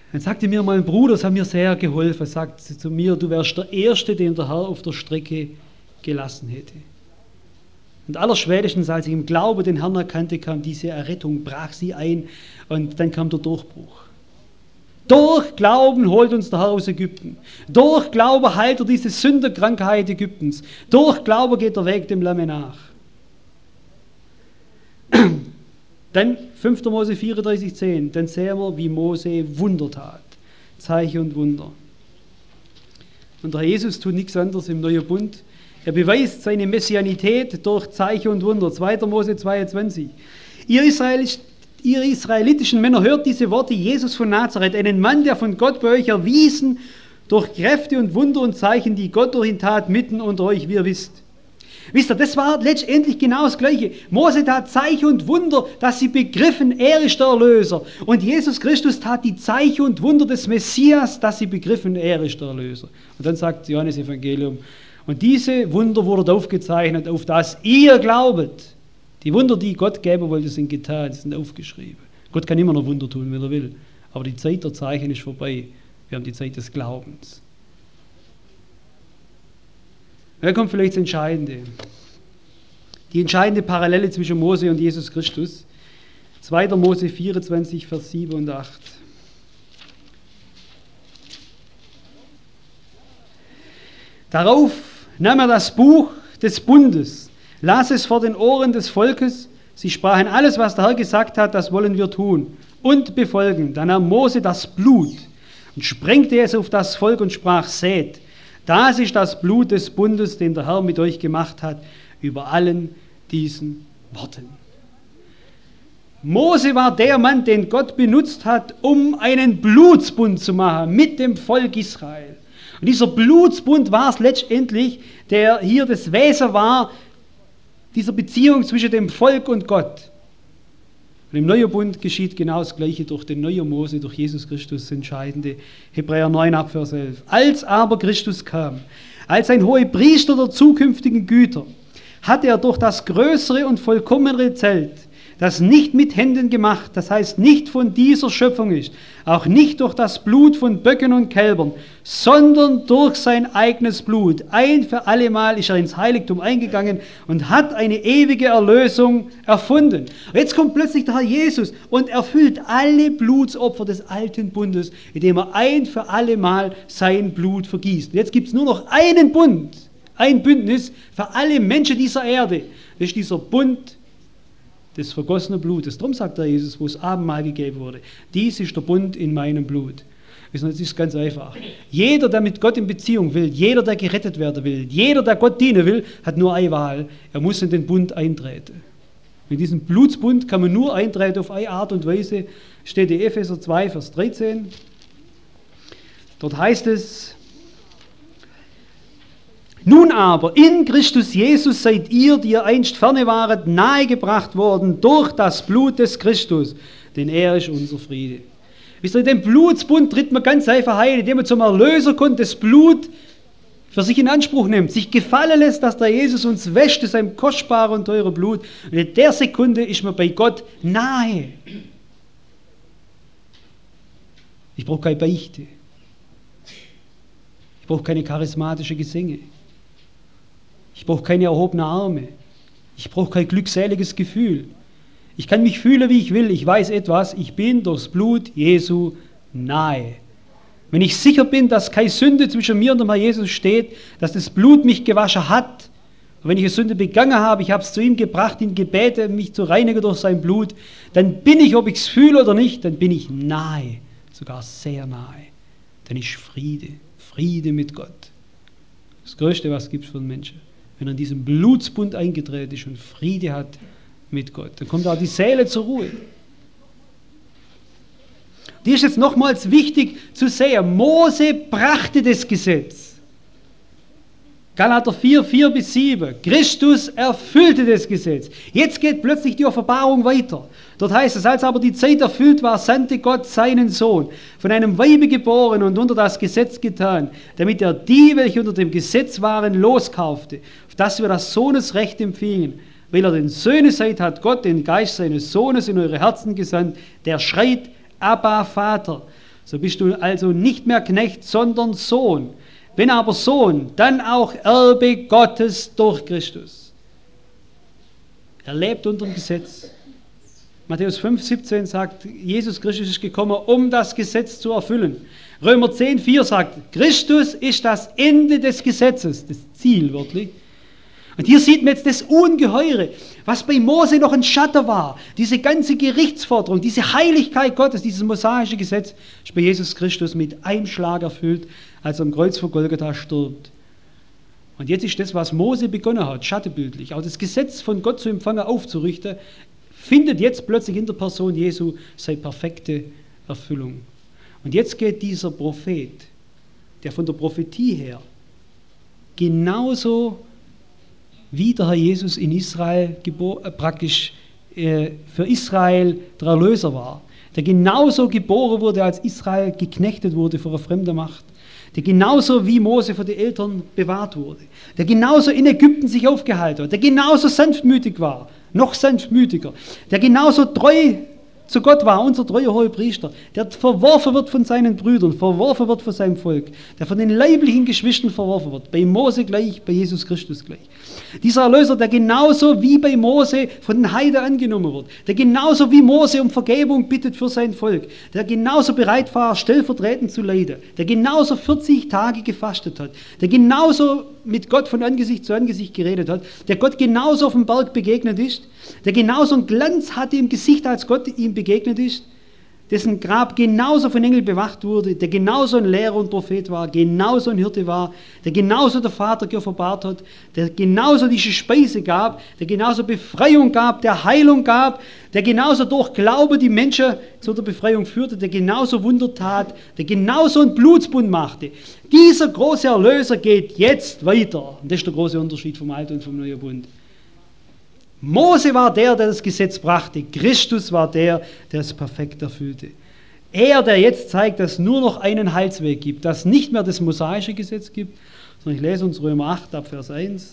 Dann sagte mir mein Bruder, das hat mir sehr geholfen, sagte zu mir, du wärst der Erste, den der Herr auf der Strecke gelassen hätte. Und allerspätestens, als ich im Glaube den Herrn erkannte, kam diese Errettung, brach sie ein und dann kam der Durchbruch. Durch Glauben holt uns der Herr aus Ägypten. Durch Glaube heilt er diese Sünderkrankheit Ägyptens. Durch Glaube geht der Weg dem Lamme nach. Dann fünfter Mose vierunddreißig, zehn. Dann sehen wir, wie Mose Wunder tat. Zeichen und Wunder. Und der Jesus tut nichts anderes im Neuen Bund. Er beweist seine Messianität durch Zeichen und Wunder. zweiter Mose zweiundzwanzig. Ihr, Israelis, ihr israelitischen Männer, hört diese Worte Jesus von Nazareth, einen Mann, der von Gott bei euch erwiesen, durch Kräfte und Wunder und Zeichen, die Gott durch ihn tat, mitten unter euch, wie ihr wisst. Wisst ihr, das war letztendlich genau das Gleiche. Mose tat Zeichen und Wunder, dass sie begriffen, er ist der Erlöser. Und Jesus Christus tat die Zeichen und Wunder des Messias, dass sie begriffen, er ist der Erlöser. Und dann sagt Johannes Evangelium, und diese Wunder wurden aufgezeichnet, auf das ihr glaubet. Die Wunder, die Gott geben wollte, sind getan, sind aufgeschrieben. Gott kann immer noch Wunder tun, wenn er will. Aber die Zeit der Zeichen ist vorbei. Wir haben die Zeit des Glaubens. Da kommt vielleicht das Entscheidende. Die entscheidende Parallele zwischen Mose und Jesus Christus. zweiter Mose vierundzwanzig, Vers sieben und acht. Darauf nahm er das Buch des Bundes, las es vor den Ohren des Volkes. Sie sprachen, alles, was der Herr gesagt hat, das wollen wir tun und befolgen. Dann nahm Mose das Blut und sprengte es auf das Volk und sprach, seht, das ist das Blut des Bundes, den der Herr mit euch gemacht hat, über allen diesen Worten. Mose war der Mann, den Gott benutzt hat, um einen Blutsbund zu machen mit dem Volk Israel. Und dieser Blutsbund war es letztendlich, der hier das Wesen war, dieser Beziehung zwischen dem Volk und Gott. Und im neuen Bund geschieht genau das Gleiche durch den neuen Mose, durch Jesus Christus, das Entscheidende. Hebräer neun, Abvers elf. Als aber Christus kam, als ein Hohepriester der zukünftigen Güter, hat er durch das größere und vollkommenere Zelt, das nicht mit Händen gemacht, das heißt nicht von dieser Schöpfung ist, auch nicht durch das Blut von Böcken und Kälbern, sondern durch sein eigenes Blut. Ein für allemal ist er ins Heiligtum eingegangen und hat eine ewige Erlösung erfunden. Und jetzt kommt plötzlich der Herr Jesus und erfüllt alle Blutsopfer des alten Bundes, indem er ein für allemal sein Blut vergießt. Und jetzt gibt es nur noch einen Bund, ein Bündnis für alle Menschen dieser Erde. Das ist dieser Bund des vergossenen Blutes. Darum sagt der Jesus, wo das Abendmahl gegeben wurde, dies ist der Bund in meinem Blut. Das ist ganz einfach. Jeder, der mit Gott in Beziehung will, jeder, der gerettet werden will, jeder, der Gott dienen will, hat nur eine Wahl. Er muss in den Bund eintreten. In diesen Blutsbund kann man nur eintreten auf eine Art und Weise. Steht in Epheser zwei, Vers dreizehn. Dort heißt es, nun aber, in Christus Jesus seid ihr, die ihr einst ferne waret, nahegebracht worden durch das Blut des Christus, denn er ist unser Friede. Wisst ihr, in den Blutsbund tritt man ganz einfach ein, indem man zum Erlöser kommt, das Blut für sich in Anspruch nimmt, sich gefallen lässt, dass der Jesus uns wäscht, das sein kostbares und teures Blut. Und in der Sekunde ist man bei Gott nahe. Ich brauche keine Beichte. Ich brauche keine charismatische Gesänge. Ich brauche keine erhobenen Arme. Ich brauche kein glückseliges Gefühl. Ich kann mich fühlen, wie ich will. Ich weiß etwas. Ich bin durchs Blut Jesu nahe. Wenn ich sicher bin, dass keine Sünde zwischen mir und dem Herrn Jesus steht, dass das Blut mich gewaschen hat, und wenn ich eine Sünde begangen habe, ich habe es zu ihm gebracht, ihn gebeten, mich zu reinigen durch sein Blut, dann bin ich, ob ich es fühle oder nicht, dann bin ich nahe, sogar sehr nahe. Dann ist Friede, Friede mit Gott. Das Größte, was es gibt für einen Menschen. Wenn er in diesen Blutsbund eingetreten ist und Friede hat mit Gott, dann kommt auch die Seele zur Ruhe. Die ist jetzt nochmals wichtig zu sehen. Mose brachte das Gesetz. Galater vier, vier bis sieben. Christus erfüllte das Gesetz. Jetzt geht plötzlich die Offenbarung weiter. Dort heißt es, als aber die Zeit erfüllt war, sandte Gott seinen Sohn, von einem Weibe geboren und unter das Gesetz getan, damit er die, welche unter dem Gesetz waren, loskaufte, auf dass wir das Sohnesrecht empfingen. Weil er den Söhne seid, hat Gott den Geist seines Sohnes in eure Herzen gesandt, der schreit, Abba, Vater. So bist du also nicht mehr Knecht, sondern Sohn. Wenn aber Sohn, dann auch Erbe Gottes durch Christus. Er lebt unter dem Gesetz. Matthäus fünf, siebzehn sagt, Jesus Christus ist gekommen, um das Gesetz zu erfüllen. Römer zehn, vier sagt, Christus ist das Ende des Gesetzes, das Ziel wörtlich. Und hier sieht man jetzt das Ungeheure, was bei Mose noch ein Schatten war. Diese ganze Gerichtsforderung, diese Heiligkeit Gottes, dieses mosaische Gesetz, ist bei Jesus Christus mit einem Schlag erfüllt, als er am Kreuz vor Golgatha stirbt. Und jetzt ist das, was Mose begonnen hat, schattenbildlich, auch das Gesetz von Gott zu empfangen, aufzurichten, findet jetzt plötzlich in der Person Jesu seine perfekte Erfüllung. Und jetzt geht dieser Prophet, der von der Prophetie her genauso wie der Herr Jesus in Israel gebor- äh, praktisch äh, für Israel der Erlöser war, der genauso geboren wurde, als Israel geknechtet wurde vor einer fremden Macht, der genauso wie Mose von den Eltern bewahrt wurde, der genauso in Ägypten sich aufgehalten hat, der genauso sanftmütig war, noch sanftmütiger, der genauso treu zu Gott war, unser treuer Hohepriester, der verworfen wird von seinen Brüdern, verworfen wird von seinem Volk, der von den leiblichen Geschwistern verworfen wird, bei Mose gleich, bei Jesus Christus gleich. Dieser Erlöser, der genauso wie bei Mose von den Heiden angenommen wird, der genauso wie Mose um Vergebung bittet für sein Volk, der genauso bereit war, stellvertretend zu leiden, der genauso vierzig Tage gefastet hat, der genauso mit Gott von Angesicht zu Angesicht geredet hat, der Gott genauso auf dem Berg begegnet ist, der genauso einen Glanz hatte im Gesicht, als Gott ihm begegnet ist, dessen Grab genauso von Engeln bewacht wurde, der genauso ein Lehrer und Prophet war, genauso ein Hirte war, der genauso der Vater geoffenbart hat, der genauso diese Speise gab, der genauso Befreiung gab, der Heilung gab, der genauso durch Glaube die Menschen zu der Befreiung führte, der genauso Wunder tat, der genauso einen Blutsbund machte. Dieser große Erlöser geht jetzt weiter. Und das ist der große Unterschied vom Alten und vom Neuen Bund. Mose war der, der das Gesetz brachte. Christus war der, der es perfekt erfüllte. Er, der jetzt zeigt, dass es nur noch einen Heilsweg gibt, dass es nicht mehr das mosaische Gesetz gibt, sondern ich lese uns Römer acht ab Vers eins.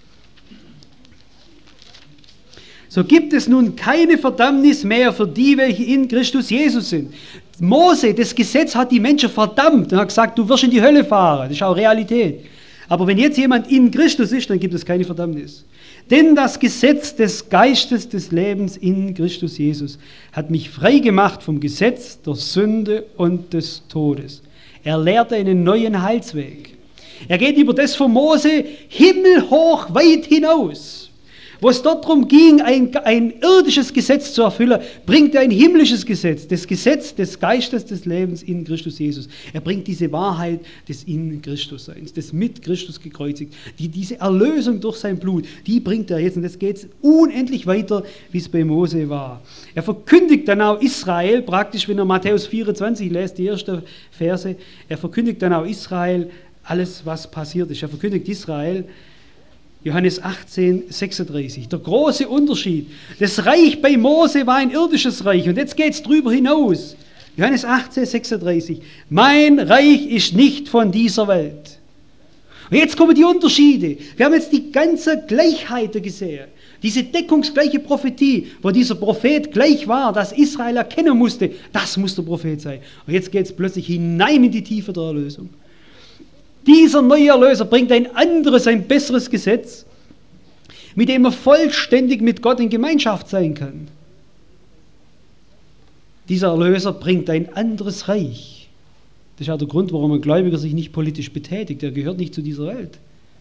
So gibt es nun keine Verdammnis mehr für die, welche in Christus Jesus sind. Mose, das Gesetz hat die Menschen verdammt und hat gesagt, du wirst in die Hölle fahren. Das ist auch Realität. Aber wenn jetzt jemand in Christus ist, dann gibt es keine Verdammnis. Denn das Gesetz des Geistes des Lebens in Christus Jesus hat mich frei gemacht vom Gesetz der Sünde und des Todes. Er lehrt einen neuen Heilsweg. Er geht über das von Mose himmelhoch weit hinaus. Wo es dort darum ging, ein, ein irdisches Gesetz zu erfüllen, bringt er ein himmlisches Gesetz, das Gesetz des Geistes des Lebens in Christus Jesus. Er bringt diese Wahrheit des in Christus Seins, des mit Christus gekreuzigt, die, diese Erlösung durch sein Blut, die bringt er jetzt. Und das geht unendlich weiter, wie es bei Mose war. Er verkündigt dann auch Israel, praktisch, wenn er Matthäus vierundzwanzig lässt, die erste Verse, er verkündigt dann auch Israel alles, was passiert ist. Er verkündigt Israel, Johannes achtzehn, sechsunddreißig. Der große Unterschied. Das Reich bei Mose war ein irdisches Reich und jetzt geht es drüber hinaus. Johannes achtzehn, sechsunddreißig. Mein Reich ist nicht von dieser Welt. Und jetzt kommen die Unterschiede. Wir haben jetzt die ganze Gleichheit gesehen. Diese deckungsgleiche Prophetie, wo dieser Prophet gleich war, dass Israel erkennen musste, das muss der Prophet sein. Und jetzt geht es plötzlich hinein in die Tiefe der Erlösung. Dieser neue Erlöser bringt ein anderes, ein besseres Gesetz, mit dem er vollständig mit Gott in Gemeinschaft sein kann. Dieser Erlöser bringt ein anderes Reich. Das ist auch der Grund, warum ein Gläubiger sich nicht politisch betätigt. Er gehört nicht zu dieser Welt.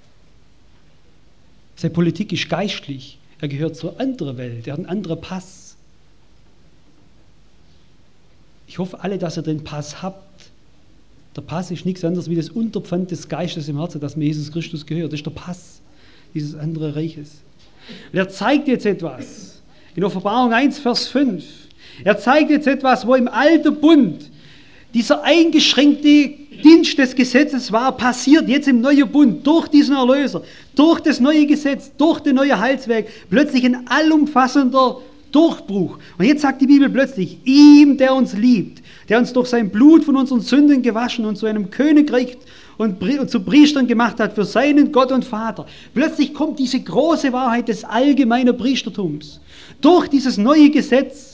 Seine Politik ist geistlich. Er gehört zur anderen Welt. Er hat einen anderen Pass. Ich hoffe alle, dass ihr den Pass habt. Der Pass ist nichts anderes wie das Unterpfand des Geistes im Herzen, das mir Jesus Christus gehört. Das ist der Pass dieses anderen Reiches. Und er zeigt jetzt etwas. In Offenbarung eins, Vers fünf. Er zeigt jetzt etwas, wo im alten Bund dieser eingeschränkte Dienst des Gesetzes war, passiert jetzt im neuen Bund durch diesen Erlöser, durch das neue Gesetz, durch den neuen Heilsweg, plötzlich ein allumfassender Durchbruch. Und jetzt sagt die Bibel plötzlich, ihm, der uns liebt, der uns durch sein Blut von unseren Sünden gewaschen und zu einem Königreich und zu Priestern gemacht hat für seinen Gott und Vater. Plötzlich kommt diese große Wahrheit des allgemeinen Priestertums. Durch dieses neue Gesetz,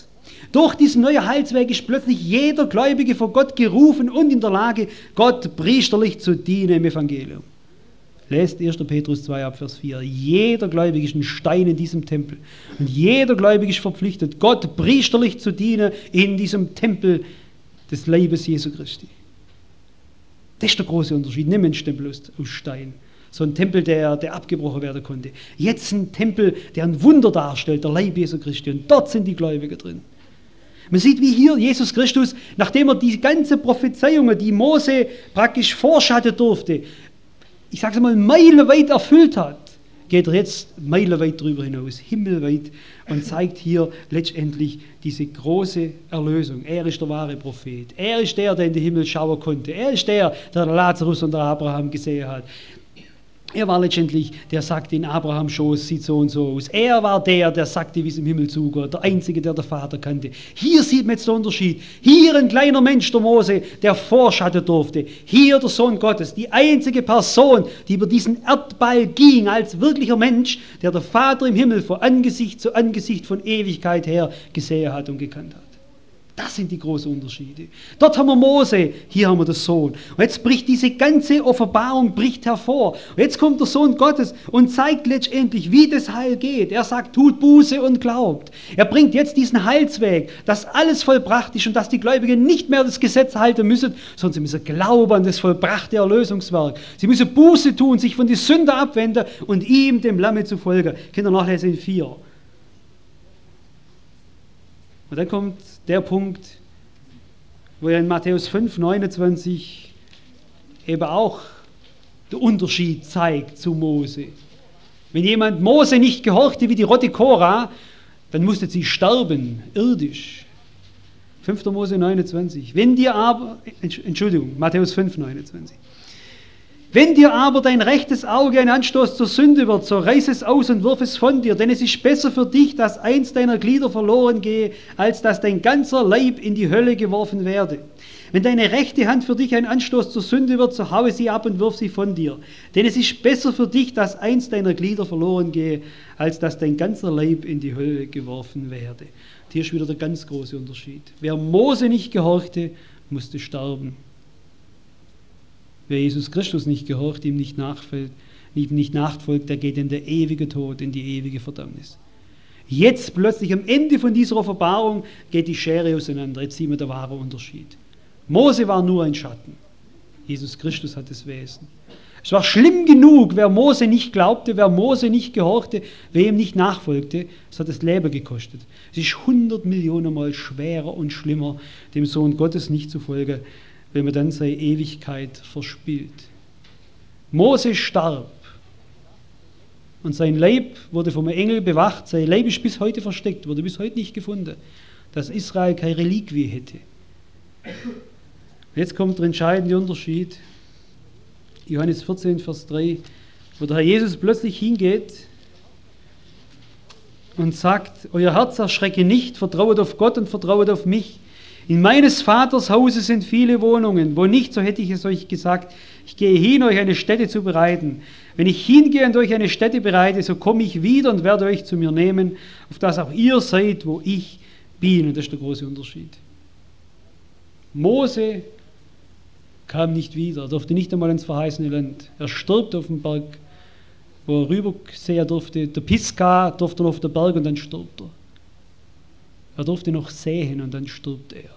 Durch diesen neuen Heilsweg ist plötzlich jeder Gläubige vor Gott gerufen und in der Lage, Gott priesterlich zu dienen im Evangelium. Lest erster Petrus zwei ab Vers vier. Jeder Gläubige ist ein Stein in diesem Tempel. Und jeder Gläubige ist verpflichtet, Gott priesterlich zu dienen in diesem Tempel des Leibes Jesu Christi. Das ist der große Unterschied. Nicht ein Menschentempel aus, aus Stein. So ein Tempel, der, der abgebrochen werden konnte. Jetzt ein Tempel, der ein Wunder darstellt, der Leib Jesu Christi. Und dort sind die Gläubigen drin. Man sieht, wie hier Jesus Christus, nachdem er die ganze Prophezeiungen, die Mose praktisch vorschatten durfte, ich sage es mal, meilenweit erfüllt hat, geht er jetzt meilenweit drüber hinaus, himmelweit, und zeigt hier letztendlich diese große Erlösung. Er ist der wahre Prophet. Er ist der, der in den Himmel schauen konnte. Er ist der, der Lazarus und der Abraham gesehen hat. Er war letztendlich, der sagte, in Abrahams Schoß sieht so und so aus. Er war der, der sagte, wie es im Himmel zugeht. Der Einzige, der der Vater kannte. Hier sieht man jetzt den Unterschied. Hier ein kleiner Mensch, der Mose, der vorschatten durfte. Hier der Sohn Gottes, die einzige Person, die über diesen Erdball ging, als wirklicher Mensch, der der Vater im Himmel von Angesicht zu Angesicht von Ewigkeit her gesehen hat und gekannt hat. Das sind die großen Unterschiede. Dort haben wir Mose, hier haben wir den Sohn. Und jetzt bricht diese ganze Offenbarung bricht hervor. Und jetzt kommt der Sohn Gottes und zeigt letztendlich, wie das Heil geht. Er sagt, tut Buße und glaubt. Er bringt jetzt diesen Heilsweg, dass alles vollbracht ist und dass die Gläubigen nicht mehr das Gesetz halten müssen, sondern sie müssen glauben an das vollbrachte Erlösungswerk. Sie müssen Buße tun, sich von den Sünden abwenden und ihm, dem Lamme, zu folgen. Kinder, nachlesen in vier. Und dann kommt der Punkt, wo er in Matthäus fünf, neunundzwanzig eben auch den Unterschied zeigt zu Mose. Wenn jemand Mose nicht gehorchte wie die Rotte Korah, dann musste sie sterben, irdisch. fünfter Mose neunundzwanzig. Wenn dir aber, Entschuldigung, Matthäus fünf, neunundzwanzig. Wenn dir aber dein rechtes Auge ein Anstoß zur Sünde wird, so reiß es aus und wirf es von dir, denn es ist besser für dich, dass eins deiner Glieder verloren gehe, als dass dein ganzer Leib in die Hölle geworfen werde. Wenn deine rechte Hand für dich ein Anstoß zur Sünde wird, so haue sie ab und wirf sie von dir. Denn es ist besser für dich, dass eins deiner Glieder verloren gehe, als dass dein ganzer Leib in die Hölle geworfen werde. Und hier ist wieder der ganz große Unterschied. Wer Mose nicht gehorchte, musste sterben. Wer Jesus Christus nicht gehorcht, ihm nicht nachfolgt, ihm nicht nachfolgt, der geht in der ewige Tod, in die ewige Verdammnis. Jetzt plötzlich am Ende von dieser Offenbarung geht die Schere auseinander. Jetzt sehen wir den wahren Unterschied. Mose war nur ein Schatten. Jesus Christus hat das Wesen. Es war schlimm genug, wer Mose nicht glaubte, wer Mose nicht gehorchte, wer ihm nicht nachfolgte. Es hat das Leben gekostet. Es ist hundert Millionen Mal schwerer und schlimmer, dem Sohn Gottes nicht zu folgen, wenn man dann seine Ewigkeit verspielt. Mose starb und sein Leib wurde vom Engel bewacht. Sein Leib ist bis heute versteckt, wurde bis heute nicht gefunden, dass Israel keine Reliquie hätte. Jetzt kommt der entscheidende Unterschied. Johannes vierzehn, Vers drei, wo der Herr Jesus plötzlich hingeht und sagt, euer Herz erschrecke nicht, vertrauet auf Gott und vertrauet auf mich. In meines Vaters Hause sind viele Wohnungen, wo nicht, so hätte ich es euch gesagt, ich gehe hin, euch eine Stätte zu bereiten. Wenn ich hingehe und euch eine Stätte bereite, so komme ich wieder und werde euch zu mir nehmen, auf dass auch ihr seid, wo ich bin. Und das ist der große Unterschied. Mose kam nicht wieder, er durfte nicht einmal ins verheißene Land. Er stirbt auf dem Berg, wo er rübersehen durfte. Der Pisgah durfte noch auf den Berg und dann stirbt er. Er durfte noch sehen und dann stirbt er.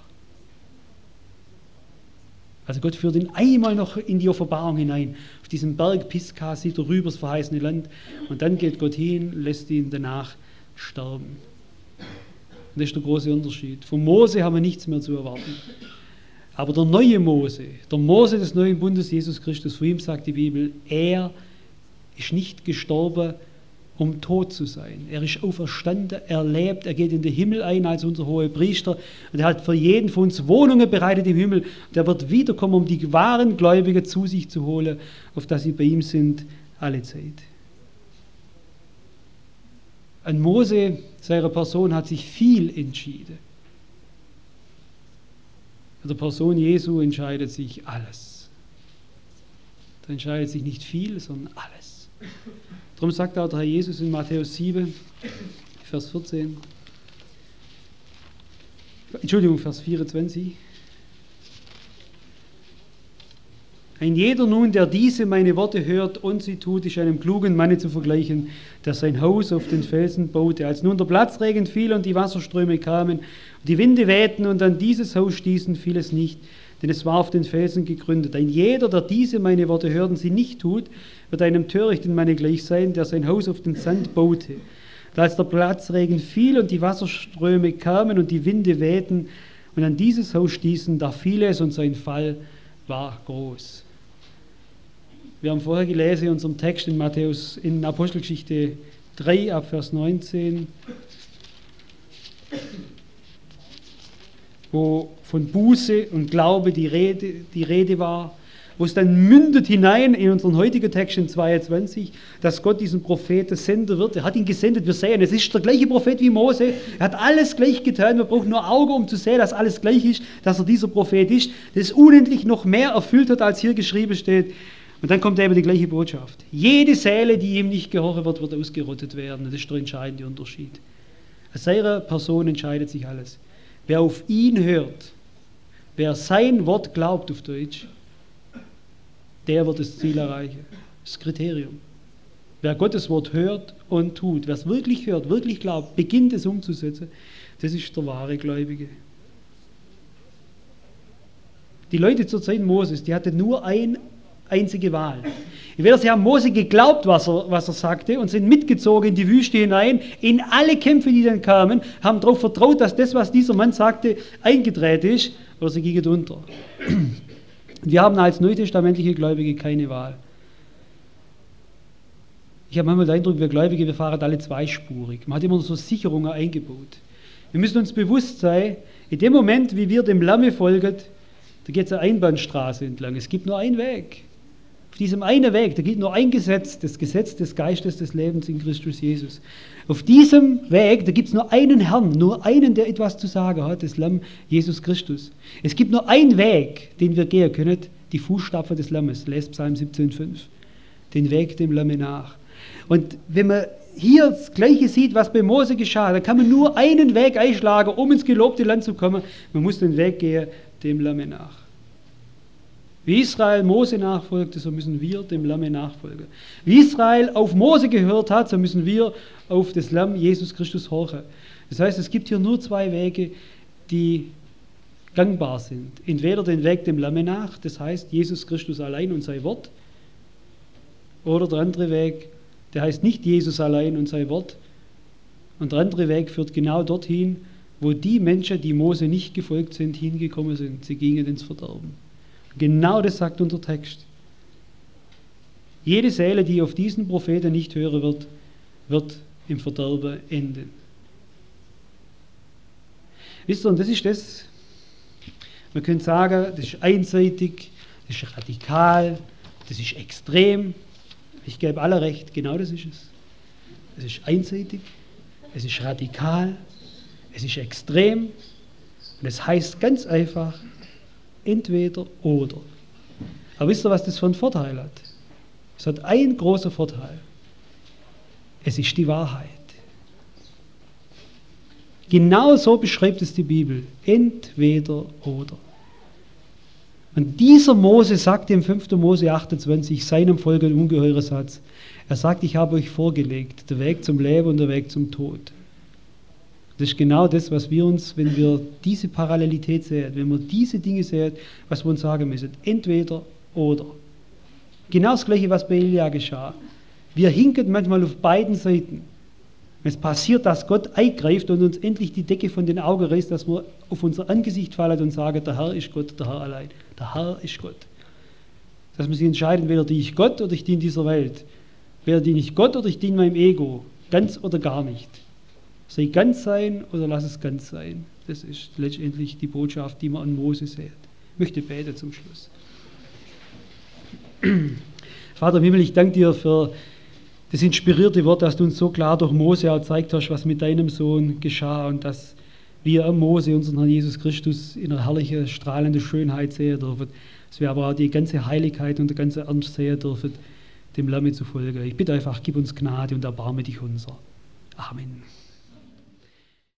Also Gott führt ihn einmal noch in die Offenbarung hinein. Auf diesem Berg Pisgah sieht er rüber das verheißene Land und dann geht Gott hin, lässt ihn danach sterben. Und das ist der große Unterschied. Von Mose haben wir nichts mehr zu erwarten. Aber der neue Mose, der Mose des neuen Bundes, Jesus Christus, von ihm sagt die Bibel, er ist nicht gestorben, um tot zu sein. Er ist auferstanden, er lebt, er geht in den Himmel ein als unser hoher Priester und er hat für jeden von uns Wohnungen bereitet im Himmel. Und er wird wiederkommen, um die wahren Gläubigen zu sich zu holen, auf dass sie bei ihm sind alle Zeit. An Mose, seiner Person, hat sich viel entschieden. An der Person Jesu entscheidet sich alles. Da entscheidet sich nicht viel, sondern alles. Darum sagt auch der Herr Jesus in Matthäus sieben, Vers vierzehn. Entschuldigung, Vers vierundzwanzig. Ein jeder nun, der diese meine Worte hört und sie tut, ist einem klugen Manne zu vergleichen, der sein Haus auf den Felsen baute. Als nun der Platzregen fiel und die Wasserströme kamen, und die Winde wehten und an dieses Haus stießen, fiel es nicht, denn es war auf den Felsen gegründet. Ein jeder, der diese meine Worte hört und sie nicht tut, wird einem törichten Manne gleich sein, der sein Haus auf den Sand baute. Und als der Platzregen fiel und die Wasserströme kamen und die Winde wehten und an dieses Haus stießen, da fiel es und sein Fall war groß. Wir haben vorher gelesen in unserem Text in Matthäus, in Apostelgeschichte drei, ab Vers neunzehn, wo von Buße und Glaube die Rede, die Rede war, wo es dann mündet hinein in unseren heutigen Text in zweiundzwanzig, dass Gott diesen Propheten senden wird. Er hat ihn gesendet, wir sehen, es ist der gleiche Prophet wie Mose, er hat alles gleich getan, wir brauchen nur Auge, um zu sehen, dass alles gleich ist, dass er dieser Prophet ist, das unendlich noch mehr erfüllt hat, als hier geschrieben steht. Und dann kommt eben die gleiche Botschaft. Jede Seele, die ihm nicht gehorchen wird, wird ausgerottet werden. Das ist der entscheidende Unterschied. Aus seiner Person entscheidet sich alles. Wer auf ihn hört, wer sein Wort glaubt auf Deutsch, der wird das Ziel erreichen. Das Kriterium. Wer Gottes Wort hört und tut, wer es wirklich hört, wirklich glaubt, beginnt es umzusetzen, das ist der wahre Gläubige. Die Leute zur Zeit Moses, die hatten nur ein einzige Wahl. Entweder sie haben Mose geglaubt, was er, was er sagte, und sind mitgezogen in die Wüste hinein, in alle Kämpfe, die dann kamen, haben darauf vertraut, dass das, was dieser Mann sagte, eingedreht ist, oder sie gingen unter. Wir haben als neutestamentliche Gläubige keine Wahl. Ich habe manchmal den Eindruck, wir Gläubige, wir fahren alle zweispurig. Man hat immer so Sicherungen eingebaut. Wir müssen uns bewusst sein, in dem Moment, wie wir dem Lamme folgen, da geht es eine Einbahnstraße entlang. Es gibt nur einen Weg. Auf diesem einen Weg, da gilt nur ein Gesetz, das Gesetz des Geistes des Lebens in Christus Jesus. Auf diesem Weg, da gibt es nur einen Herrn, nur einen, der etwas zu sagen hat, das Lamm Jesus Christus. Es gibt nur einen Weg, den wir gehen können, die Fußstapfen des Lammes. Lest Psalm siebzehn Fünf. Den Weg dem Lamme nach. Und wenn man hier das Gleiche sieht, was bei Mose geschah, dann kann man nur einen Weg einschlagen, um ins gelobte Land zu kommen. Man muss den Weg gehen, dem Lamme nach. Wie Israel Mose nachfolgte, so müssen wir dem Lamme nachfolgen. Wie Israel auf Mose gehört hat, so müssen wir auf das Lamm Jesus Christus horchen. Das heißt, es gibt hier nur zwei Wege, die gangbar sind. Entweder den Weg dem Lamme nach, das heißt Jesus Christus allein und sein Wort, oder der andere Weg, der heißt nicht Jesus allein und sein Wort, und der andere Weg führt genau dorthin, wo die Menschen, die Mose nicht gefolgt sind, hingekommen sind. Sie gingen ins Verderben. Genau das sagt unser Text. Jede Seele, die auf diesen Propheten nicht hören wird, wird im Verderben enden. Wisst ihr, und das ist das, man könnte sagen, das ist einseitig, das ist radikal, das ist extrem. Ich gebe alle recht, genau das ist es. Es ist einseitig, es ist radikal, es ist extrem und es heißt ganz einfach, entweder oder. Aber wisst ihr, was das für einen Vorteil hat? Es hat einen großen Vorteil. Es ist die Wahrheit. Genau so beschreibt es die Bibel. Entweder oder. Und dieser Mose sagt im fünften Mose achtundzwanzig seinem Volk einen ungeheuren Satz. Er sagt, ich habe euch vorgelegt, der Weg zum Leben und der Weg zum Tod. Das ist genau das, was wir uns, wenn wir diese Parallelität sehen, wenn wir diese Dinge sehen, was wir uns sagen müssen. Entweder oder. Genau das Gleiche, was bei Elia geschah. Wir hinken manchmal auf beiden Seiten. Es passiert, dass Gott eingreift und uns endlich die Decke von den Augen reißt, dass wir auf unser Angesicht fallen und sagen, der Herr ist Gott, der Herr allein. Der Herr ist Gott. Dass wir sich entscheiden, weder diene ich Gott oder ich diene dieser Welt. Weder diene ich Gott oder ich diene meinem Ego. Ganz oder gar nicht. Sei ganz sein oder lass es ganz sein. Das ist letztendlich die Botschaft, die man an Mose sieht. Ich möchte beten zum Schluss. Vater im Himmel, ich danke dir für das inspirierte Wort, dass du uns so klar durch Mose auch gezeigt hast, was mit deinem Sohn geschah und dass wir am Mose unseren Herrn Jesus Christus in einer herrlichen, strahlenden Schönheit sehen dürfen. Dass wir aber auch die ganze Heiligkeit und der ganze Ernst sehen dürfen, dem Lamme zu folgen. Ich bitte einfach, gib uns Gnade und erbarme dich unser. Amen.